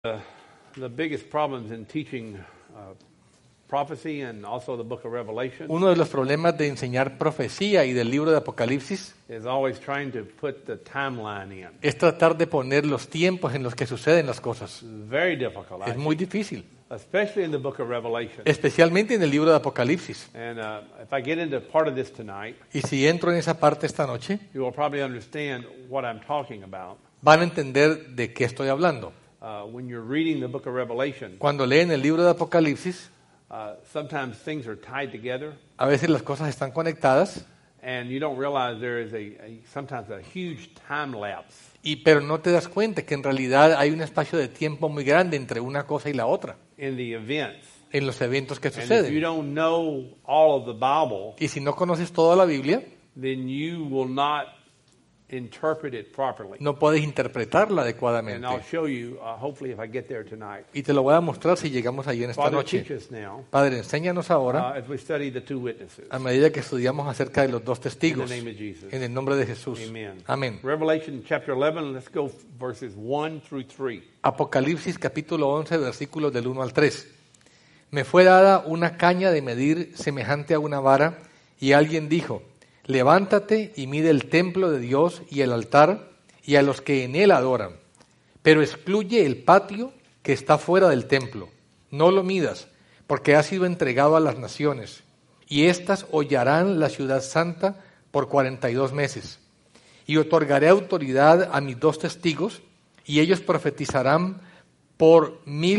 The biggest problems in teaching prophecy and also the book of Revelation Uno de los problemas de enseñar profecía y del libro de Apocalipsis is always trying to put the timeline in. es tratar de poner los tiempos en los que suceden las cosas. Very difficult, Es muy difícil, especially in the book of Revelation. especialmente en el libro de Apocalipsis. And if I get into part of this tonight, Y si entro en esa parte esta noche, you will probably understand what I'm talking about. van a entender de qué estoy hablando. When you're reading the book of Revelation, Cuando leen el libro de Apocalipsis, sometimes things are tied together, a veces las cosas están conectadas, and you don't realize there is sometimes a huge time lapse. pero no te das cuenta que en realidad hay un espacio de tiempo muy grande entre una cosa y la otra, In the events. en los eventos que And if you suceden. don't know all of the Bible, Y si no conoces toda la Biblia, then you will not interpret it properly. no puedes interpretarla And adecuadamente. I'll show you, hopefully, if I get there tonight. Y te lo voy a mostrar si llegamos ahí en esta Father, noche. teach us now Padre, enséñanos ahora, as we study the two witnesses. a medida que estudiamos acerca de los dos In testigos, the name of Jesus. en el nombre de Jesús. Amen. Amén. Revelation chapter 11, let's go verses 1 through 3. Apocalipsis capítulo 11, versículos del 1 al 3. Me fue dada una caña de medir semejante a una vara, y alguien dijo, levántate y mide el templo de Dios y el altar y a los que en él adoran, pero excluye el patio que está fuera del templo. No lo midas, porque ha sido entregado a las naciones, y éstas hollarán la ciudad santa por 42 meses. Y otorgaré autoridad a mis dos testigos, y ellos profetizarán por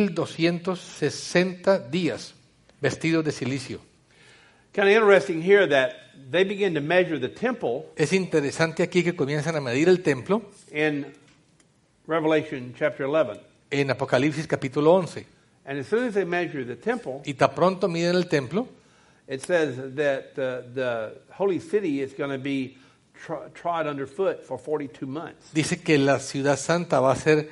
1260 días, vestidos de silicio. Kind of interesting here that they begin to measure the temple Es interesante aquí que comienzan a medir el templo in Revelation chapter 11. en Apocalipsis capítulo 11. And as soon as they measure the temple, Y tan pronto miden el templo, it says that the holy city is going to be trod underfoot for 42 months. dice que la ciudad santa va a ser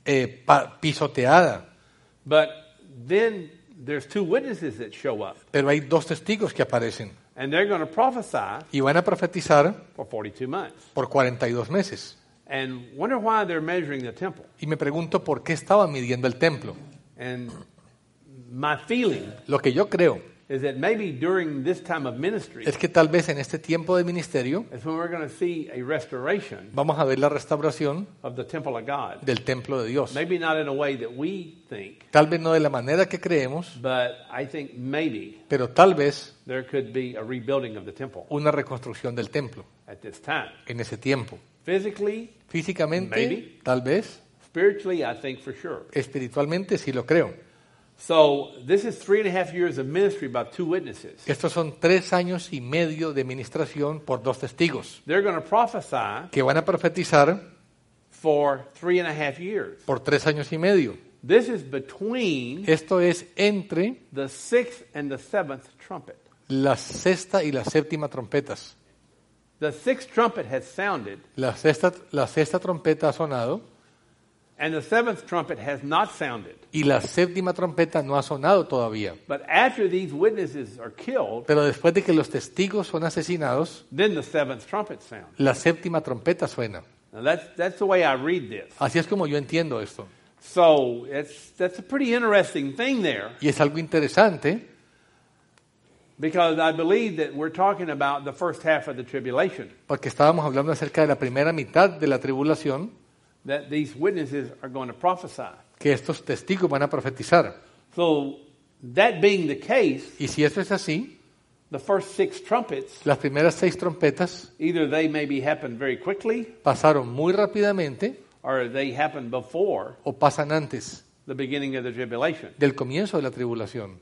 pisoteada. But then there's two witnesses that show up, Pero hay dos testigos que aparecen and they're going to prophesy y van a profetizar for 42 months. por 42 meses. And wonder why they're measuring the temple. Y me pregunto por qué estaban midiendo el templo. And my feeling Lo que yo creo is that maybe during this time of ministry es que tal vez en este tiempo de ministerio is when we're going to see a restoration vamos a ver la restauración of the temple of God. del templo de Dios. Maybe not in a way that we think, Tal vez no de la manera que creemos, but I think maybe pero tal vez there could be a rebuilding of the temple una reconstrucción del templo at this time. en ese tiempo. Physically, Físicamente, Maybe. tal vez, spiritually, I think for sure. espiritualmente sí lo creo. So this is 3.5 years of ministry by two witnesses. Estos son 3 años y medio de ministración por dos testigos They're going to prophesy que van a profetizar for 3.5 years. por 3 años y medio. This is between Esto es entre the sixth and the seventh trumpet. la sexta y la séptima trompetas. The sixth trumpet has sounded, La sexta trompeta ha sonado and the seventh trumpet has not sounded. y la séptima trompeta no ha sonado todavía. But after these witnesses are killed, Pero después de que los testigos son asesinados, then the seventh trumpet sounds. la séptima trompeta suena. Now that's the way I read this. Así es como yo entiendo esto. So that's a pretty interesting thing there, Y es algo interesante because I believe that we're talking about the first half of the tribulation, porque estábamos hablando acerca de la primera mitad de la tribulación, that these witnesses are going to prophesy. que estos testigos van a profetizar. So that being the case, Y si eso es así, the first 6 trumpets, las primeras 6 trompetas either they maybe happen very quickly pasaron muy rápidamente or they happen before o pasan antes the beginning of the tribulation. del comienzo de la tribulación.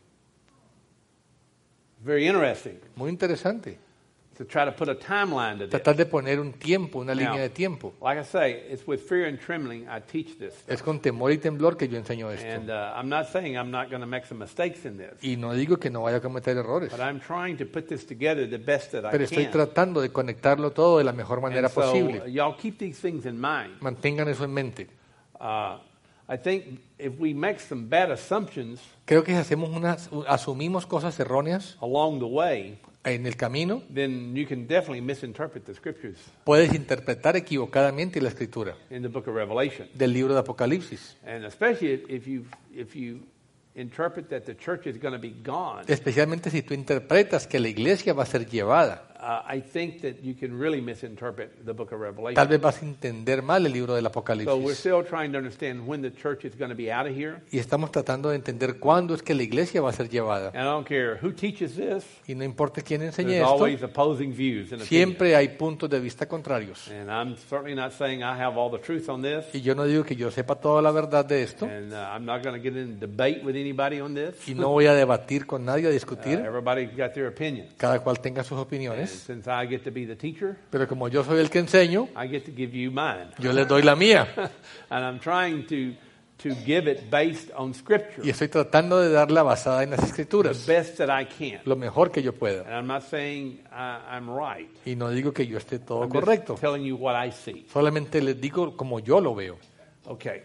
Very interesting Muy interesante. to try to put a timeline to this. Tratar de poner un tiempo, una Now, línea de tiempo. Like I say, it's with fear and trembling I teach this. Es con temor y temblor que yo enseño esto. And I'm not saying I'm not going to make some mistakes in this, Y no digo que no vaya a cometer errores, but I'm trying to put this together the best that I pero estoy can. tratando de conectarlo todo de la mejor manera And so posible. y'all keep these things in mind. Mantengan eso en mente. I think if we make some bad assumptions Creo que si asumimos cosas erróneas along the way, en el camino, then you can definitely misinterpret the scriptures puedes interpretar equivocadamente la escritura in the book of Revelation. del libro de Apocalipsis. And especially if you interpret that the church is going to be gone, Especialmente si tú interpretas que la iglesia va a ser llevada. I think that you can really misinterpret the book of Tal Revelation. vez vas a entender mal el libro del So we're Apocalipsis. still trying to understand when the church is going to be out of here. Y estamos tratando de entender cuándo es que la iglesia va a ser llevada. And I don't care who teaches this, Y no importa quién enseñe there's esto, always opposing views and opinions. siempre hay puntos de vista contrarios. And I'm certainly not saying I have all the truth on this. Y yo no digo que yo sepa toda la verdad de esto. And I'm not going to get in debate with anybody on this. Y no voy a debatir con nadie, a discutir. Everybody's got their opinion. Cada cual tenga sus And opiniones. since I get to be the teacher, Pero como yo soy el que enseño, I get to give you mine. yo les doy la mía. And I'm trying to give it based on Scripture, Y estoy tratando de darla basada en las the escrituras, best that I can. lo mejor que yo pueda. And I'm not saying I'm right. Y no digo que yo esté todo I'm just correcto. telling you what I see. Solamente les digo como yo lo veo. Okay.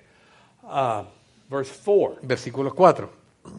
Verse 4. Versículo 4.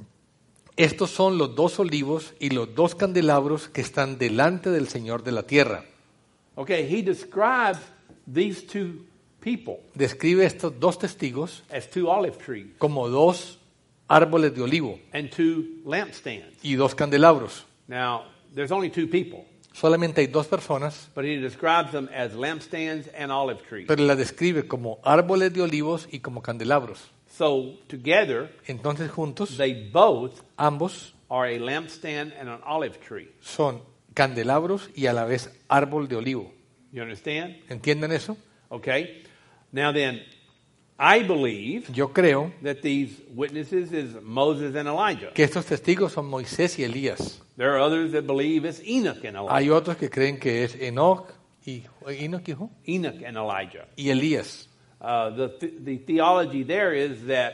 Estos son los 2 olivos y los 2 candelabros que están delante del Señor de la tierra. Okay, he describes these two people Describe estos 2 testigos as two olive trees como 2 árboles de olivo and two lampstands. y 2 candelabros. Now, there's only two people, Solamente hay 2 personas, but he describes them as lampstands and olive trees. pero la describe como árboles de olivos y como candelabros. So, together, Entonces juntos, they both ambos are a lampstand and an olive tree. son candelabros y a la vez árbol de olivo. You understand? ¿Entienden eso? Okay. Now then, I believe Yo creo that these witnesses is Moses and Elijah. que estos testigos son Moisés y Elías. There are others that believe it's Enoch and Elijah. Hay otros que creen que es Enoch y hijo, Enoch and Elijah. y Elías. The theology there is that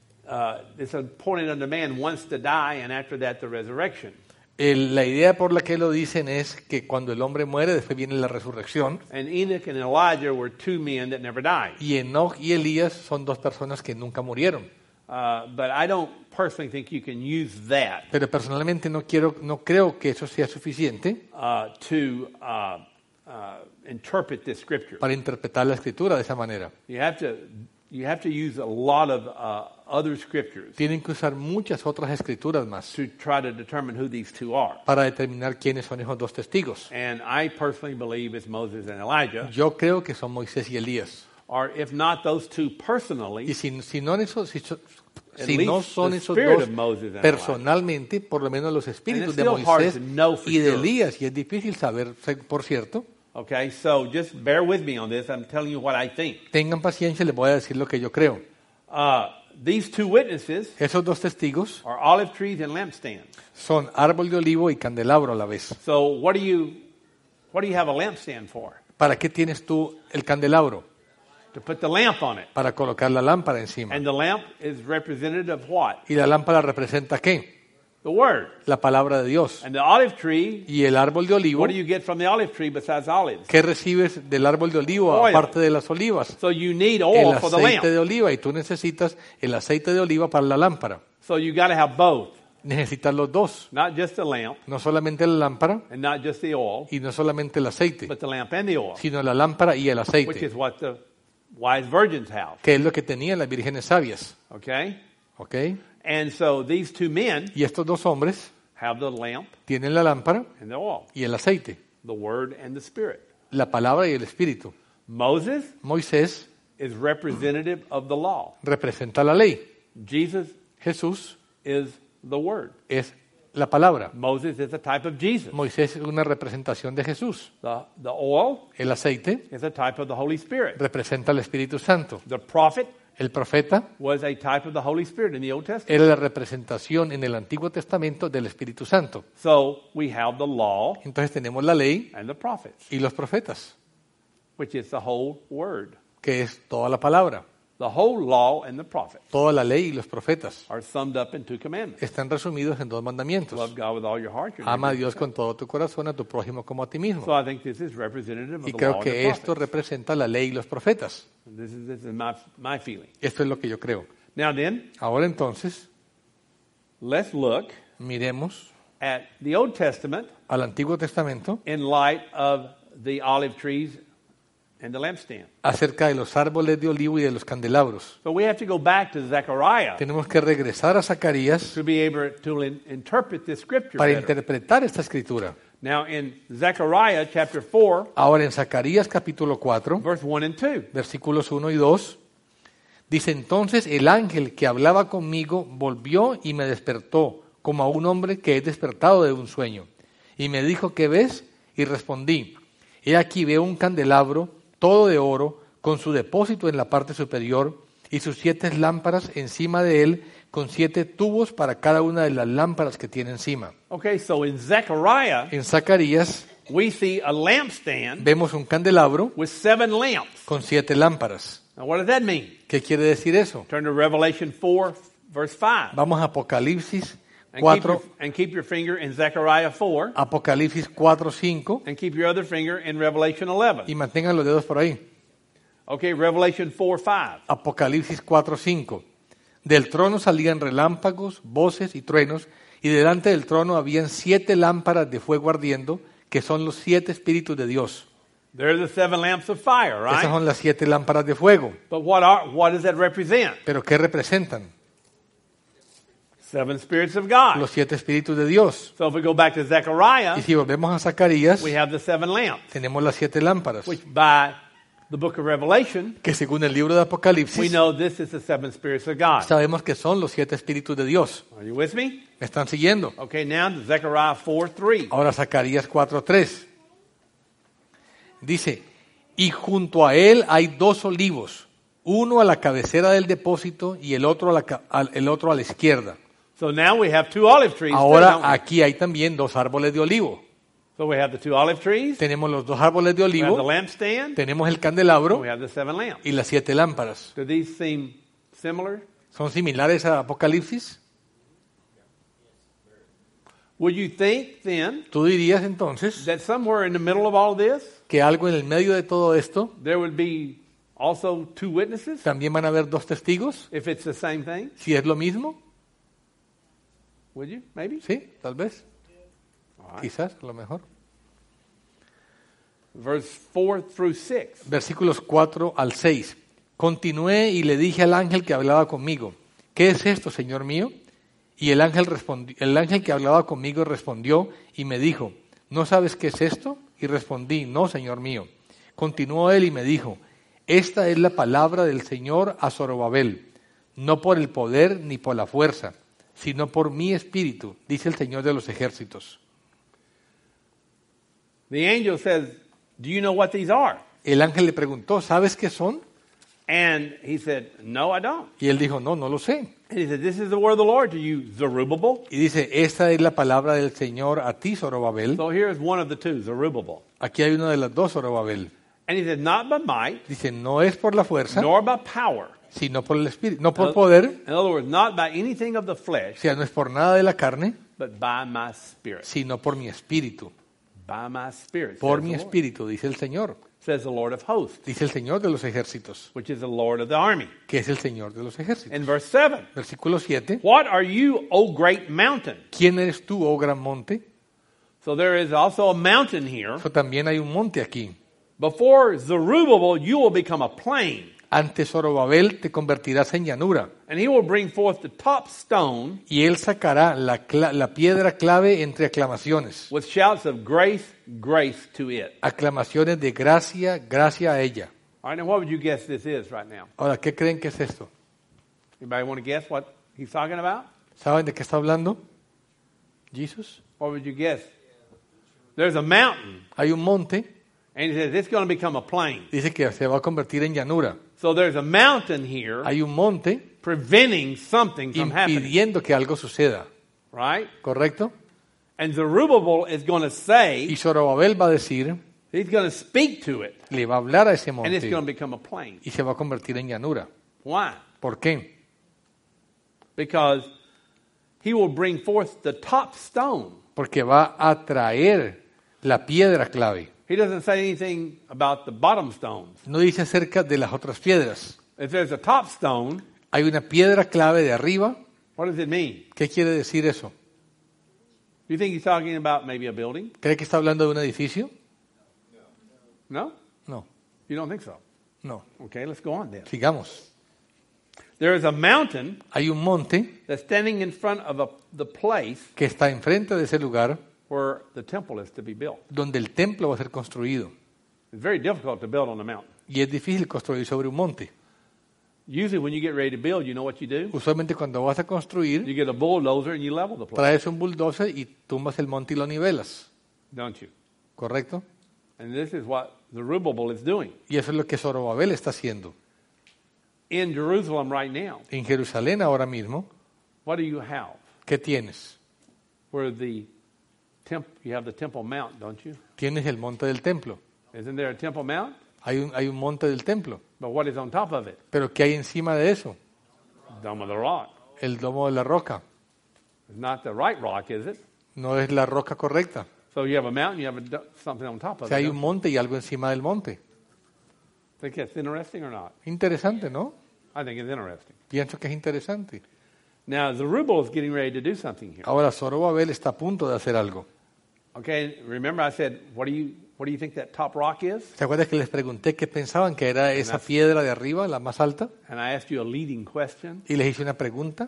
it's appointed unto man once to die, and after that the resurrection. La idea por la que lo dicen es que cuando el hombre muere, después viene la resurrección. And Enoch and Elijah were two men that never died. Y Enoch y Elías son 2 personas que nunca murieron. But I don't personally think you can use that Pero personalmente no creo que eso sea suficiente to interpret this scripture. para interpretar la escritura de esa manera. You have to use a lot of other scriptures Tienen que usar muchas otras escrituras más to try to determine who these two are. para determinar quiénes son esos 2 testigos. And I personally believe it's Moses and Elijah, Yo creo que son Moisés y Elías. or if not those two personally, Y si no At no least son the esos spirit 2 of Moses and personalmente, por lo menos los espíritus it's de still hard Moisés to know for y de sure. Elías, y es difícil saber, por cierto. okay, so just bear with me on this. I'm telling you what I think. Tengan paciencia, les voy a decir lo que yo creo. These two witnesses Esos 2 testigos are olive trees and lampstands. son árbol de olivo y candelabro a la vez. So what do you have a lampstand for? ¿Para qué tienes tú el candelabro? To put the lamp on it. Para colocar la lámpara encima. And the lamp is representative of what? ¿Y la lámpara representa qué? The Word. La palabra de Dios. And the olive tree, Y el árbol de olivo, what do you get from the olive tree besides olives? ¿qué recibes del árbol de olivo Oil. aparte de las olivas? So you need El oil for the lamp. aceite de oliva, y tú necesitas el aceite de oliva para la lámpara. So you got to have both. Necesitas los 2, Not just the lamp no solamente la lámpara and not just the oil, y no solamente el aceite, but the lamp and the oil, sino la lámpara y el which aceite, is what the wise virgins have. que es lo que tenían las vírgenes sabias. Okay? ¿Ok? And so these two men Y estos 2 hombres have the lamp tienen la lámpara and the oil, y el aceite, the Word and the Spirit. la palabra y el espíritu. Moses Moisés is representative of the law. representa la ley. Jesus Jesús is the Word. es la palabra. Moses is a type of Jesus. Moisés es una representación de Jesús. The oil El aceite is a type of the Holy Spirit. representa al Espíritu Santo. The prophet El profeta was a type of the Holy Spirit in the Old Testament. era la representación en el Antiguo Testamento del Espíritu Santo. So we have the law Entonces tenemos la ley and the prophets, y los profetas, which is the whole Word. que es toda la palabra. The whole law and the prophets Toda la ley y los profetas are summed up in two commandments. están resumidos en 2 mandamientos. Love God with all your heart. your Ama a neighbor. Dios con todo tu corazón, a tu prójimo como a ti mismo. So I think this is representative of Y the creo law and the que esto prophets. representa la ley y los profetas. This is my feeling. Esto es lo que yo creo. Now then, Ahora entonces, let's look miremos at the Old Testament al Antiguo Testamento in light of the olive trees and the lampstand. acerca de los árboles de olivo y de los candelabros. So we have to go back to Zechariah Tenemos que regresar a Zacarías to be able to interpret this scripture para better. interpretar esta escritura. Now in Zechariah chapter 4, Ahora en Zacarías capítulo 4, verse 1 and 2. versículos 1 y 2, dice: entonces el ángel que hablaba conmigo volvió y me despertó, como a un hombre que es despertado de un sueño. Y me dijo: ¿qué ves? Y respondí: he aquí veo un candelabro, todo de oro, con su depósito en la parte superior, y sus 7 lámparas encima de él, con 7 tubos para cada una de las lámparas que tiene encima. Okay, so in Zechariah, En Zacarías we see a lampstand vemos un candelabro with 7 lamps. con 7 lámparas. Now what does that mean? ¿Qué quiere decir eso? Turn to Revelation 4, verse 5. Vamos a Apocalipsis And 4, keep your finger in Zechariah 4, Apocalipsis 4, 5, and keep your other finger in Revelation 11. y mantengan los dedos por ahí. Okay, Revelation 4, 5. Apocalipsis 4, 5. Del trono salían relámpagos, voces y truenos, y delante del trono habían 7 lámparas de fuego ardiendo, que son los 7 espíritus de Dios. They're the 7 lamps of fire, Esas right? son las 7 lámparas de fuego. But what does that represent? ¿Pero qué representan? 7 spirits of God. Los 7 espíritus de Dios. So if we go back to Zechariah, Y si volvemos a Zacarías, we have the 7 lamps, tenemos las 7 lámparas, which by the book of Revelation, que según el libro de we Apocalipsis, know this is the 7 spirits of God. sabemos que son los 7 espíritus de Dios. Are you with me? ¿Me están siguiendo? Okay, now to Zechariah 4, 3. Ahora Zacarías 4:3. Dice: y junto a él hay 2 olivos, uno a la cabecera del depósito y el otro a la izquierda. So now we have 2 olive trees. too, Ahora don't we? aquí hay también 2 árboles de olivo. So we have the 2 olive trees, Tenemos los 2 árboles de we have the olivo, lampstand, tenemos el and candelabro we have the 7 lamps. y las 7 lámparas. Do these seem similar? ¿Son similares a Apocalipsis? Would you think then ¿Tú dirías entonces that somewhere in the middle of all this, que algo en el medio de todo esto there would be also 2 witnesses, también van a haber 2 testigos? if it's the same thing? Si es lo mismo, Would you? Maybe? sí, tal vez, All right. quizás, a lo mejor. Verse 4 through 6. Versículos 4 al 6. Continué y le dije al ángel que hablaba conmigo: ¿qué es esto, Señor mío? Y el ángel que hablaba conmigo respondió y me dijo: ¿no sabes qué es esto? Y respondí: no, Señor mío. Continuó él y me dijo: esta es la palabra del Señor a Zorobabel, no por el poder ni por la fuerza, sino por mi espíritu, dice el Señor de los ejércitos. The angel says, do you know what these are? El ángel le preguntó: ¿sabes qué son? And he said, no, I don't. Y él dijo: no, no lo sé. And he said, this is the word of the Lord to you, Zerubbabel. Y dice: esta es la palabra del Señor a ti, Zorobabel. So here's one of the 2, Zerubbabel. Aquí hay una de las 2, Zorobabel. And he said, not by might, Dice: no es por la fuerza, nor by power. sino por el espíritu, no por poder, In other words, not by anything of the o flesh, sea, no es por nada de la carne, but by my spirit. sino por mi espíritu. By my spirit, Por says mi the Lord. espíritu, dice el Señor. Says the Lord of hosts, Dice el Señor de los ejércitos, which is the Lord of the army. que es el Señor de los ejércitos. In verse 7, Versículo 7. what are you, O great mountain? ¿Quién eres tú, oh gran monte? So there is also a mountain here. Eso también hay un monte aquí. Before Zerubbabel, you will become a plain, Ante Zorobabel te convertirás en llanura, and he will bring forth the top stone y él sacará la piedra clave entre aclamaciones. with shouts of grace, grace to it. Aclamaciones de gracia, gracia a ella. All right, now what would you guess this is right now? Ahora, ¿qué creen que es esto? Anybody want to guess what he's talking about? ¿Saben de qué está hablando Jesús? What would you guess? There's a mountain, Hay un monte, and he says it's going to become a plain. dice que se va a convertir en llanura. So there's a mountain here Hay un monte preventing something from happening, impidiendo que algo suceda, right? ¿correcto? And Zerubbabel is going to say, Y Zorobabel va a decir, he's going to speak to it, le va a hablar a ese and it's going to monte become a plain. y se va a convertir en llanura. Why? ¿Por qué? Because he will bring forth the top stone. Porque va a traer la piedra clave. He doesn't say anything about the bottom stones. No dice acerca de las otras piedras. If there's a top stone, Hay una piedra clave de arriba. what does it mean? ¿Qué quiere decir eso? You think he's talking about maybe a building? ¿Cree que está hablando de un edificio? No? No, You don't think so? no. Okay, let's go on then. Sigamos. There is a mountain Hay un monte that's standing in front of the place que está enfrente de ese lugar where the temple is to be built. donde el templo va a ser construido. It's very difficult to build on a mountain. Y es difícil construir sobre un monte. Usually when you get ready to build, you know what you do? Usualmente cuando vas a construir, You get a bulldozer and you level the place, traes un bulldozer y tumbas el monte y lo nivelas. don't you? ¿Correcto? And this is what Zerubbabel is doing. Y eso es lo que Zorobabel está haciendo. In Jerusalem right now, En Jerusalén ahora mismo, what do you have? ¿qué tienes? Where you have the Temple Mount, don't you? Tienes el monte del templo. Isn't there a Temple Mount? Hay un monte del templo. But what is on top of it? Pero ¿qué hay encima de eso? Dome of the rock. El domo de la roca. It's not the right rock, is it? No es la roca correcta. So you have a mountain, you have something on top O of sea, hay it. un monte y algo encima del monte. Think it's interesting or not? Interesante, ¿no? I think it's interesting. Pienso que es interesante. Now, Zerubbabel is getting ready to do something here. Ahora Zorobabel está a punto de hacer algo. Okay, remember I said, what do you think that top rock is? ¿Se acuerdan que les pregunté qué pensaban que era esa piedra de arriba, la más alta? And I asked you a leading question. Y les hice una pregunta.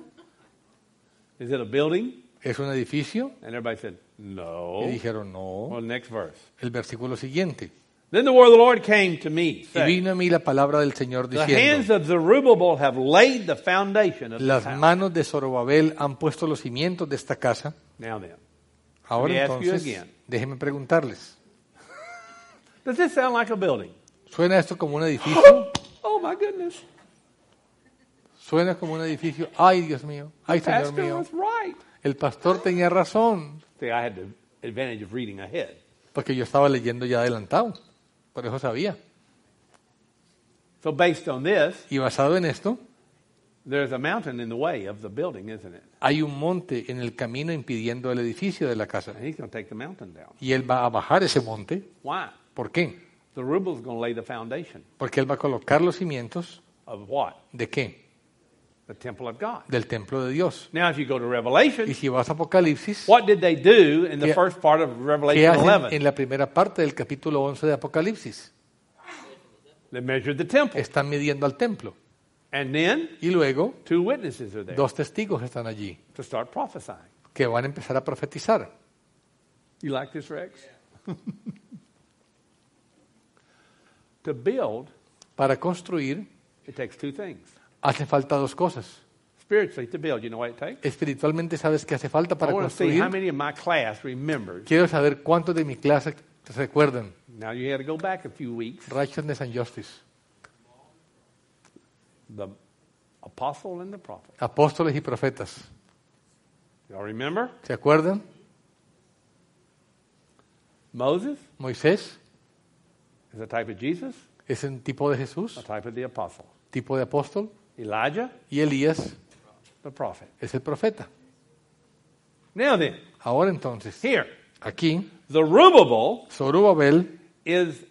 Is it a building? ¿Es un edificio? And everybody said, no. Y dijeron, no. Well, next verse. El versículo siguiente. Then the word of the Lord came to me, Y saying, vino a mí la palabra del Señor the hands diciendo, of Zerubbabel have laid the foundation of this las house. manos de Zorobabel han puesto los cimientos de esta casa. Now then, Ahora Let me ask you entonces, again. déjenme preguntarles. does this sound like a building? ¿Suena esto como un edificio? Oh my goodness. ¿Suena como un edificio? Ay, Dios mío. Ay, Señor Pastor mío. was right. El pastor tenía razón, See, I had the advantage of reading ahead. porque yo estaba leyendo ya adelantado. Por eso sabía. So based on this, Y basado en esto, there's a mountain in the way of the building, isn't it? hay un monte en el camino impidiendo el edificio de la casa. And he's going to take the mountain down. Y él va a bajar ese monte. Why? ¿Por qué? Zerubbabel's going to lay the foundation Porque él va a colocar los cimientos of what? ¿de qué? The temple of God. Del templo de Dios. Now, if you go to Revelation, Y si vas a Apocalipsis, what did they do in the ¿Qué- first part of ¿qué Revelation hacen 11? en la primera parte del capítulo 11 de Apocalipsis? They measured the temple. Están midiendo al templo. And then, Y luego, 2 witnesses are there 2 testigos están allí to start prophesying. que van a empezar a profetizar. You like this, Rex? To build, Para construir, it takes 2 things. hace falta 2 cosas. Spiritually, to build, you know what it takes? Espiritualmente, ¿sabes qué hace falta I para want to see construir? how many of my class remembers. Quiero saber cuántos de mi clase se recuerdan. Now, you had to go back a few weeks. Righteousness and Justice. The apostle and the prophet. Apóstoles y profetas. Y'all remember? ¿Se acuerdan? Moses Moisés is a type of Jesus, es un tipo de a Jesús, type of the apostle. tipo de apóstol. Elijah, Y Elías the prophet. es el profeta. Now then, Ahora entonces, here, aquí, Zerubbabel Zorobabel is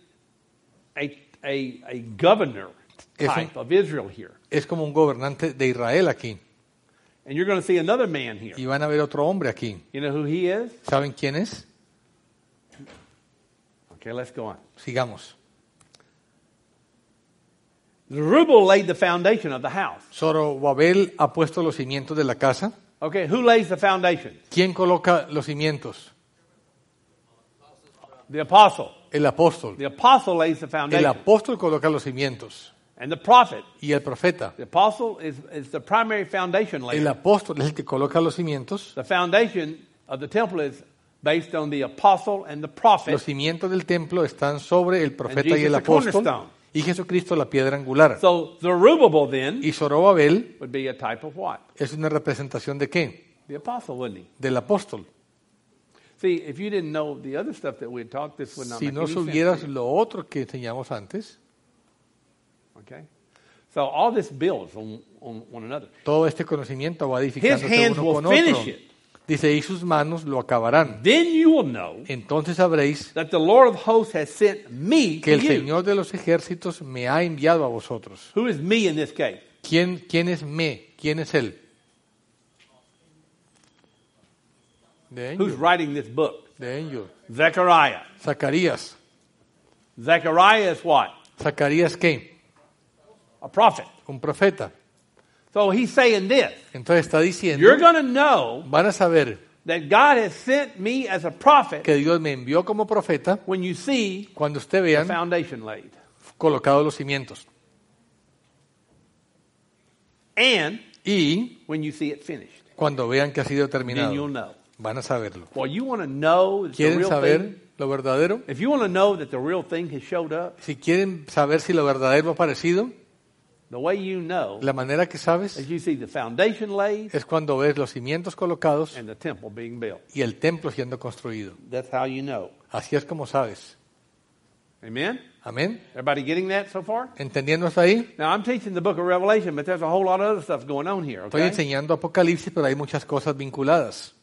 a governor type of Israel here. es como un gobernante de Israel aquí. And you're going to see another man here. Y van a ver otro hombre aquí. You know who he is? ¿Saben quién es? Okay, let's go on. Sigamos. Zerubbabel laid the foundation of the house. Zorobabel ha puesto los cimientos de la casa. Okay, who lays the foundation? ¿Quién coloca los cimientos? The apostle. El apóstol. The apostle lays the El foundation. apóstol coloca los cimientos. And the prophet. Y el profeta. The apostle is the primary foundation El layer. apóstol es el que coloca los cimientos. The foundation of the temple is based on the apostle and the prophet. Los cimientos del templo están sobre el profeta And y el Jesus the apóstol. cornerstone. Y Jesucristo la piedra angular. So Zerubbabel then Y Zorobabel would be a type of what? es una representación de qué? The apostle, wouldn't he? Del apóstol. See, if you didn't know the other stuff that we had talked, this would not Si make no any sense. supieras to you. lo otro que enseñamos antes, Okay? So all this builds on one another. todo este conocimiento va His edificándose hands uno will con otro. finish it. Dice, y sus manos lo acabarán. Then you will know Entonces sabréis that the Lord of hosts has sent me que to el you. Señor de los ejércitos me ha enviado a vosotros. Who is me in this case? ¿Quién es me? ¿Quién es él? De Who's ellos. writing this book? De ellos. Zechariah. Zacarías. Zechariah is what? ¿Zacarías qué? A prophet. Un profeta. So he's saying this. Entonces está diciendo, You're going to know van a saber that God has sent me as a prophet que Dios me envió como profeta when you see cuando usted the vean foundation laid. colocados los cimientos. And Y when you see it finished. cuando vean que ha sido Then you'll terminado, know. van a saberlo. Well, you want to know the ¿Quieren real thing? saber lo verdadero? If you want to know that the real thing has showed up, Si quieren saber si lo verdadero ha aparecido, the way you know la manera que sabes is you see the foundation laid es cuando ves los cimientos colocados and the temple being built. y el templo siendo construido. That's how you know. Así es como sabes. Amen? Amén. Everybody getting that so far? ¿Entendiendo hasta ahí? Now, I'm teaching the book of Revelation, but there's a whole lot of other stuff going on here, Estoy okay? enseñando Apocalipsis, pero hay muchas cosas vinculadas.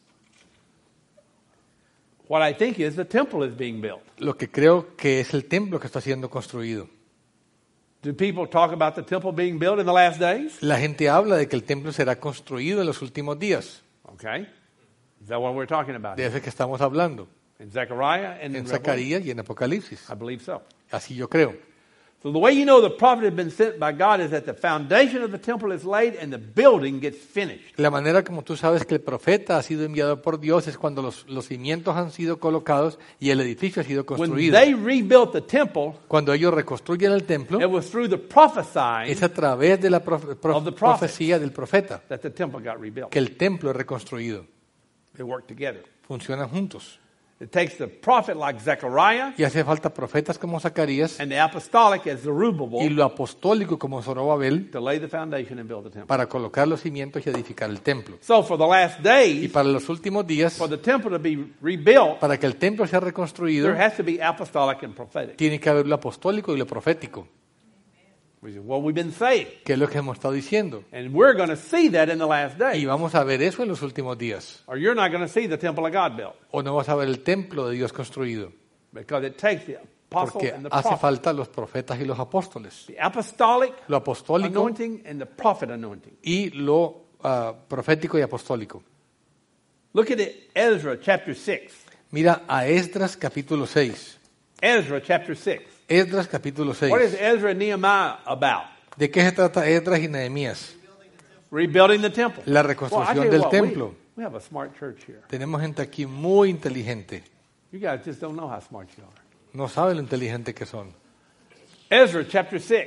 What I think is the temple is being built. Lo que creo que es el templo que está siendo construido. Do people talk about the temple being built in the last days? La gente habla de que el templo será construido en los últimos días. Okay. Is that what we're talking about? De eso que estamos hablando. In Zechariah and in En Revelation? Zacarías y en Apocalipsis. I believe so. Así yo creo. So the way you know the prophet has been sent by God is that the foundation of the temple is laid and the building gets finished. La manera como tú sabes que el profeta ha sido enviado por Dios es cuando los cimientos han sido colocados y el edificio ha sido When construido. they rebuilt the temple, Cuando ellos reconstruyen el templo, it was through the prophesying es a través de la Of the prophet. profecía del profeta that the temple got rebuilt. que el templo es reconstruido. They work together. Funcionan juntos. It takes the prophet like Zechariah Y hace falta profetas como Zacarías and the apostolic as y Zerubbabel lo apostólico como Zorobabel to lay the foundation and build the temple. para colocar los cimientos y edificar el templo. So for the last Y days, para los últimos días, for the temple to be rebuilt, para que el templo sea reconstruido, there has to be apostolic and prophetic. tiene que haber lo apostólico y lo profético, Which is what we've been saying. que es lo que hemos estado diciendo. And we're going to see that in the last Y days. vamos a ver eso en los últimos días. Or you're not going to see the temple of God built. O no vas a ver el templo de Dios construido, Because it takes the apostle porque and the hace prophet. falta los profetas y los apóstoles, The apostolic lo apostólico anointing and the prophet anointing. y lo profético y apostólico. Look at it, Ezra chapter 6. Mira a Esdras capítulo 6. Ezra chapter 6. Esdras capítulo 6. What is Ezra and Nehemiah about? ¿De qué se trata Esdras y Nehemías? Rebuilding the temple. La Well, I reconstrucción tell you del what, templo. we have a smart church here. Tenemos gente aquí muy inteligente. You guys just don't know how smart you are. No saben lo inteligente que son. Ezra chapter 6,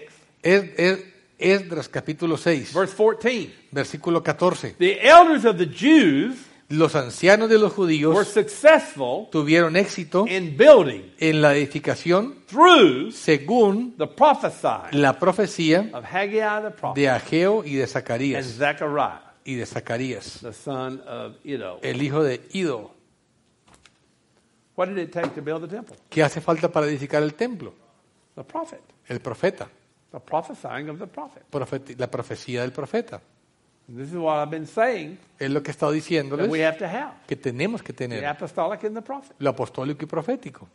Esdras capítulo 6, verse 14. versículo 14. The elders of the Jews Los ancianos de los were judíos successful tuvieron éxito in building en la edificación through según the prophesying la profecía of Haggai the prophet de Ageo y de and Zacarías Zechariah, y de Zacarías, the son of Iddo. el hijo de Ido. What did it take to build the temple? ¿Qué hace falta para edificar el templo? The prophet. El profeta, The prophesying of the prophet. la profecía del profeta. And this is what I've been saying Es lo que he estado that we diciéndoles have to have. que tenemos que The tener, apostolic and the prophet. lo apostólico y profético.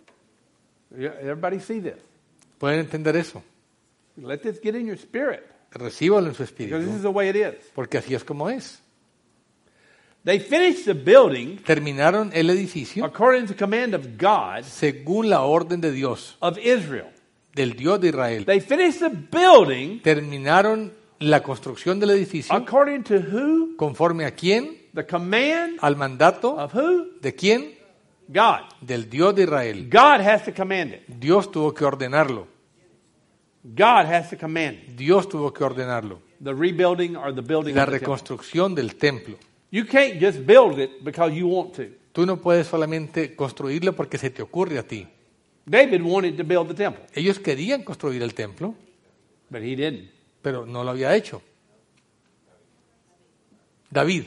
Everybody see this. ¿Pueden entender eso? Let this get in your spirit. Recíbalo en su Because this espíritu, is the way it is. porque así es como es. They finished the building Terminaron el edificio according to the command of God según la orden de Dios, of Israel. del Dios de Israel. They finished the building Terminaron la construcción del edificio according to who? conforme a quién, The command al mandato of who? de quién, God. del Dios de Israel. God has to command it. Dios tuvo que ordenarlo. God has to command it. Dios tuvo que ordenarlo. The rebuilding or the building La of the temple. reconstrucción del templo. You can't just build it because you want to. Tú no puedes solamente construirlo porque se te ocurre a ti. David wanted to build the temple, Ellos querían construir el templo, but he didn't. pero no lo había hecho. David.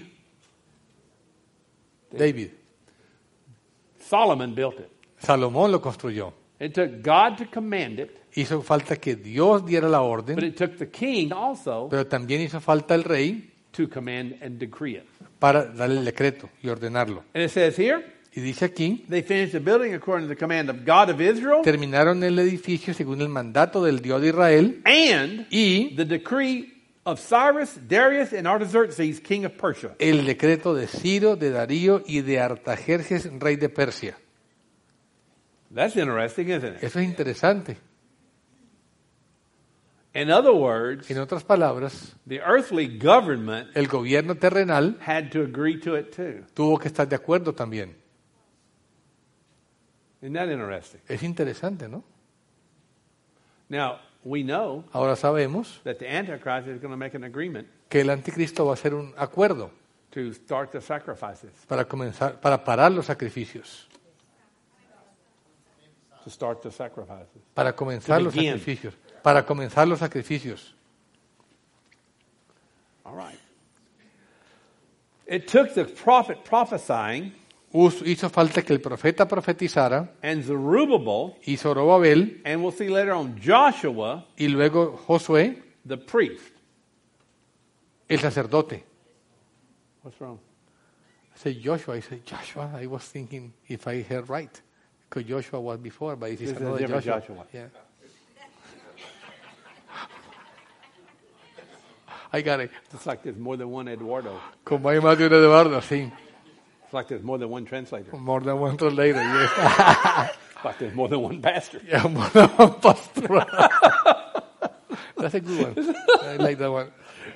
Solomon built it. Salomón lo construyó. It took God to command it, Hizo falta que Dios diera la but orden, it took the king also pero también hizo falta el rey to command and decree it. para darle el decreto y ordenarlo. And it says here, Y dice aquí, they finished the building according to the command of God of Israel terminaron el edificio según el mandato del Dios de Israel and y the decree of Cyrus, Darius, and Artaxerxes, king of Persia. El decreto de Ciro, de Darío y de Artajerjes, rey de Persia. That's interesting, isn't it? Eso es interesante. In other words, En otras palabras, the earthly government el gobierno terrenal had to agree to it too. tuvo que estar de acuerdo también. Isn't that interesting? Es interesante, ¿no? Now, we know Ahora sabemos that the Antichrist is going to make an agreement que el anticristo va a hacer un acuerdo to start the sacrifices. para parar los sacrificios, To start the sacrifices. para comenzar los begin. sacrificios, para comenzar los sacrificios. All right. It took the prophet prophesying Hizo falta que el profeta profetizara and Zerubbabel, y Zorobabel and we'll see later on Joshua, y luego Josué, the priest. el sacerdote. What's wrong? I said Joshua. I said Joshua. I was thinking if I heard right, because Joshua was before, but it is This is a another different Joshua. Joshua. Yeah. I got it. It's like there's more than one Eduardo. Como hay más de un Eduardo, sí. It's like there's more than one translator. More than one translator, yes. It's like there's more than one pastor. Yeah, more than one pastor. That's a good one. I like that one.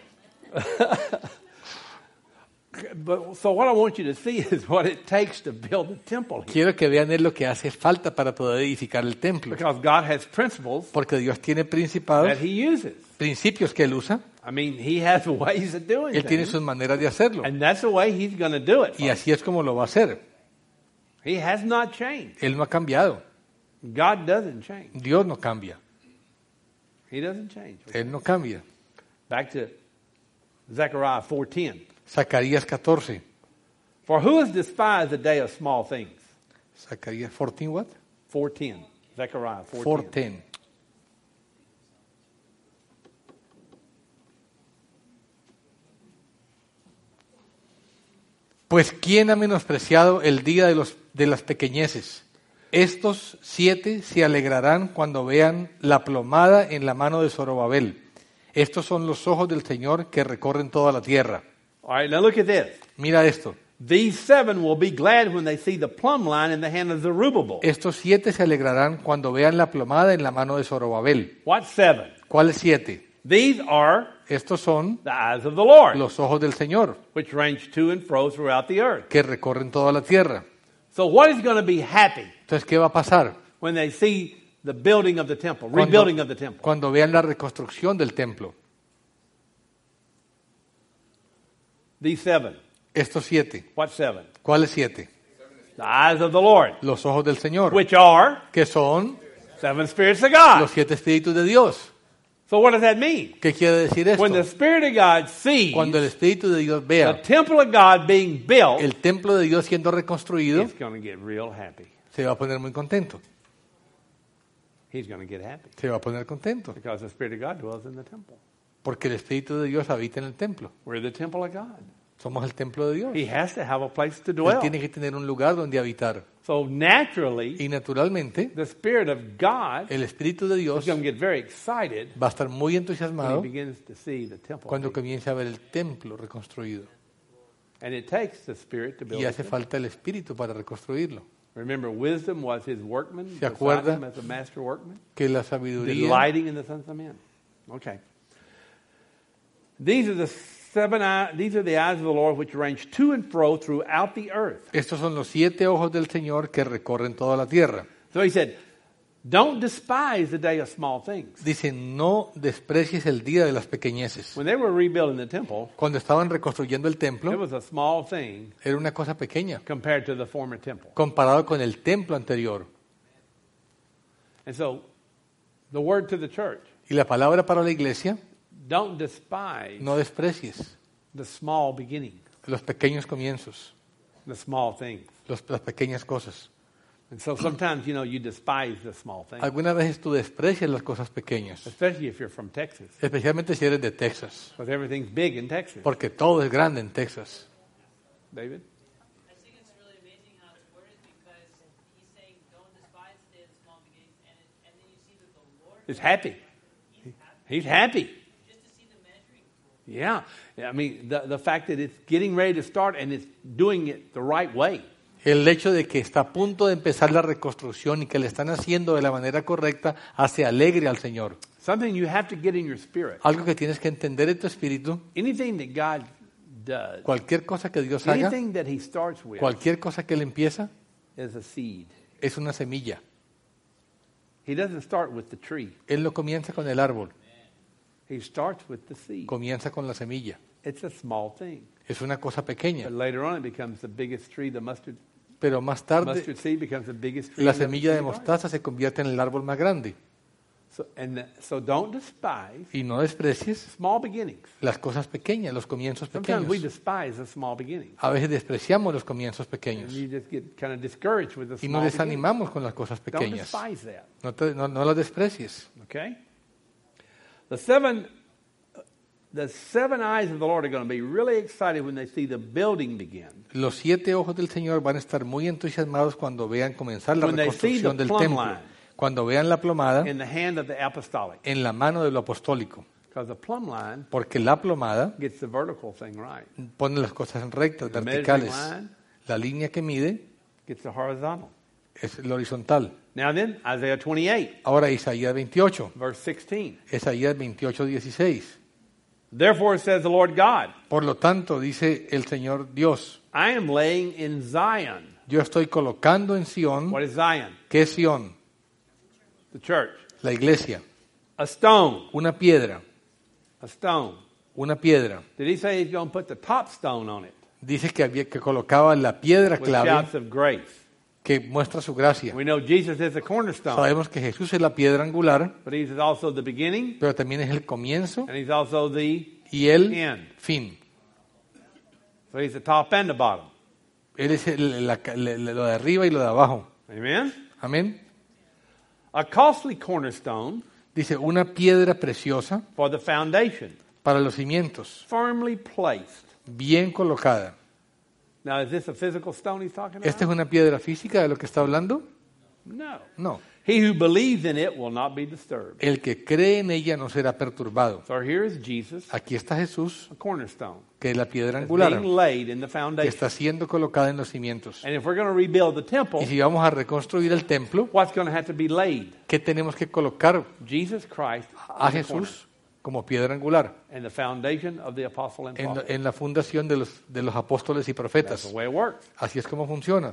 But so what I want you to see is what it takes to build the temple here. Quiero que vean es lo que hace falta para poder edificar el templo. Because God has principles Porque Dios tiene principados, that He uses. principios que Él usa. I mean, He has ways of doing Él tiene things. sus maneras de hacerlo. And that's the way He's going to do it. Y así es como lo va a hacer. He has not changed. Él no ha cambiado. God doesn't change. Dios no cambia. He doesn't change. Él no cambia. Back to Zechariah 4:10. Zacarías 14. For who has despised the day of small things? Zacarías 14 what? 4:10. Zechariah 4:10. 4:10. Pues ¿quién ha menospreciado el día de las pequeñeces? Estos 7 se alegrarán cuando vean la plomada en la mano de Zorobabel. Estos son los ojos del Señor que recorren toda la tierra. All right, now look at this. Mira esto. These 7 will be glad when they see the plumb line in the hand of Zerubbabel. Estos 7 se alegrarán cuando vean la plomada en la mano de Zorobabel. What 7? ¿Cuáles 7? These are Estos son the eyes of the Lord, los ojos del Señor which range to and fro throughout the earth. que recorren toda la tierra. So what is going to be happy Entonces, ¿qué va a pasar? when they see the building of the temple, rebuilding of the temple? Cuando vean la reconstrucción del templo. These 7. Estos 7. What 7? ¿Cuáles 7? The eyes of the Lord, Los ojos del Señor. which are Que son 7 spirits of God. los 7 espíritus de Dios. So what does that mean? ¿Qué quiere decir esto? When the Spirit of God sees Cuando el Espíritu de Dios the vea temple of God being built, el templo de Dios siendo reconstruido, he's going to get real happy. se va a poner muy contento. He's going to get happy Se va a poner contento. because the Spirit of God dwells in the temple. Porque el Espíritu de Dios habita en el templo. We're the temple of God. Somos el templo de Dios. He has to have a place to Él dwell. tiene que tener un lugar donde habitar. So naturally, Y naturalmente, the Spirit of God el Espíritu de Dios is going to get very excited va a estar muy when he entusiasmado begins to see the temple. cuando comience a ver el templo reconstruido. And it takes the Spirit to build Y it. hace falta el Espíritu para reconstruirlo. Remember, wisdom was his workman, ¿Se beside acuerda? him as a master workman, Que la sabiduría, delighting in the sons of men. Okay. These are the 7 eyes, these are the eyes of the Lord which range to and fro throughout the earth. estos son los 7 ojos del Señor que recorren toda la tierra. So he said, don't despise the day of small things. Dice, no desprecies el día de las pequeñeces. When they were rebuilding the temple, Cuando estaban reconstruyendo el it templo, was a small thing era una cosa pequeña compared to the former temple. comparado con el templo anterior. And so, the word to the church, Y la palabra para la iglesia, don't despise no desprecies the small beginning, los pequeños comienzos, the small things. las pequeñas cosas. And so sometimes, you despise the small things, Algunas veces tú desprecias las cosas pequeñas, especially if you're from Texas, especialmente si eres de Texas, because everything's big in Texas. porque todo es grande en Texas. David? I think it's really amazing how it's worded because he's saying don't despise the day of the small beginnings, and then you see that the Lord He's happy. He's happy. just to see the measuring Yeah. I mean, the fact that it's getting ready to start and it's doing it the right way. El hecho de que está a punto de empezar la reconstrucción y que le están haciendo de la manera correcta hace alegre al Señor. Something you have to get in your spirit. Algo que tienes que entender en tu espíritu, Anything that God does, cualquier cosa que Dios haga, anything that He starts with cualquier cosa que Él empieza, is a seed. es una semilla. He doesn't start with the tree. Él no comienza con el árbol, He starts with the seed. comienza con la semilla. It's a small thing. Es una cosa pequeña, But later on it becomes the biggest tree. The pero más tarde mustard seed becomes the biggest tree. la in the semilla de garden. mostaza se convierte en el árbol más grande. So don't despise Y no desprecies small beginnings. las cosas pequeñas, los comienzos Sometimes we pequeños. despise the small beginnings. A veces despreciamos los comienzos And pequeños you just get kind of discouraged with the y small nos beginnings. desanimamos con las cosas Don't pequeñas. despise that. No las desprecies. Okay? The seven eyes of the Lord are going to be really excited when they see the building begin. Los 7 ojos del Señor van a estar muy entusiasmados cuando vean comenzar la When they see reconstrucción the del plumb templo. line. Cuando vean la plomada In the hand of the apostolic. en la mano de lo apostólico. Because the plumb line Porque la plomada gets the vertical thing right. pone las cosas en rectas, The verticales. measuring line La línea que mide gets the horizontal. es el horizontal. Now then, Isaiah 28, Ahora Isaías 28. verse 16. Isaías 28, 16. Therefore says the Lord God, Por lo tanto, dice el Señor Dios, I am laying in Zion. yo estoy colocando en Sión. What is Zion? ¿Qué es Sión? The church. La iglesia. A stone. Una piedra. A stone. Una piedra. Did he say he's going to put the top stone on it? Dice que colocaba la piedra With clave shouts of grace. que muestra su gracia. We know Jesus is the cornerstone, Sabemos que Jesús es la piedra angular, but he's also the beginning pero también es el comienzo and he's also the y el end. fin. So he's the top and the bottom. Él es lo de arriba y lo de abajo. Amen? Amén. A costly cornerstone Dice, una piedra preciosa for the foundation, para los cimientos, firmly placed. bien colocada. Now, is this a physical stone he's talking about? ¿Esta es una piedra física de lo que está hablando? No. No. He who believes in it will not be disturbed. El que cree en ella no será perturbado. So here is Jesus, Aquí está Jesús, a cornerstone, que es la piedra that's angular, being laid in the que foundation. está siendo colocada en los cimientos. And if we're going to rebuild the temple, Y si vamos a reconstruir el templo, what's going to have to be laid? ¿qué tenemos que colocar? Jesus Christ A in the corner, Jesús como piedra angular, and the foundation of the apostle and prophet. en la fundación de los apóstoles y That's profetas. the way it works. Así es como funciona.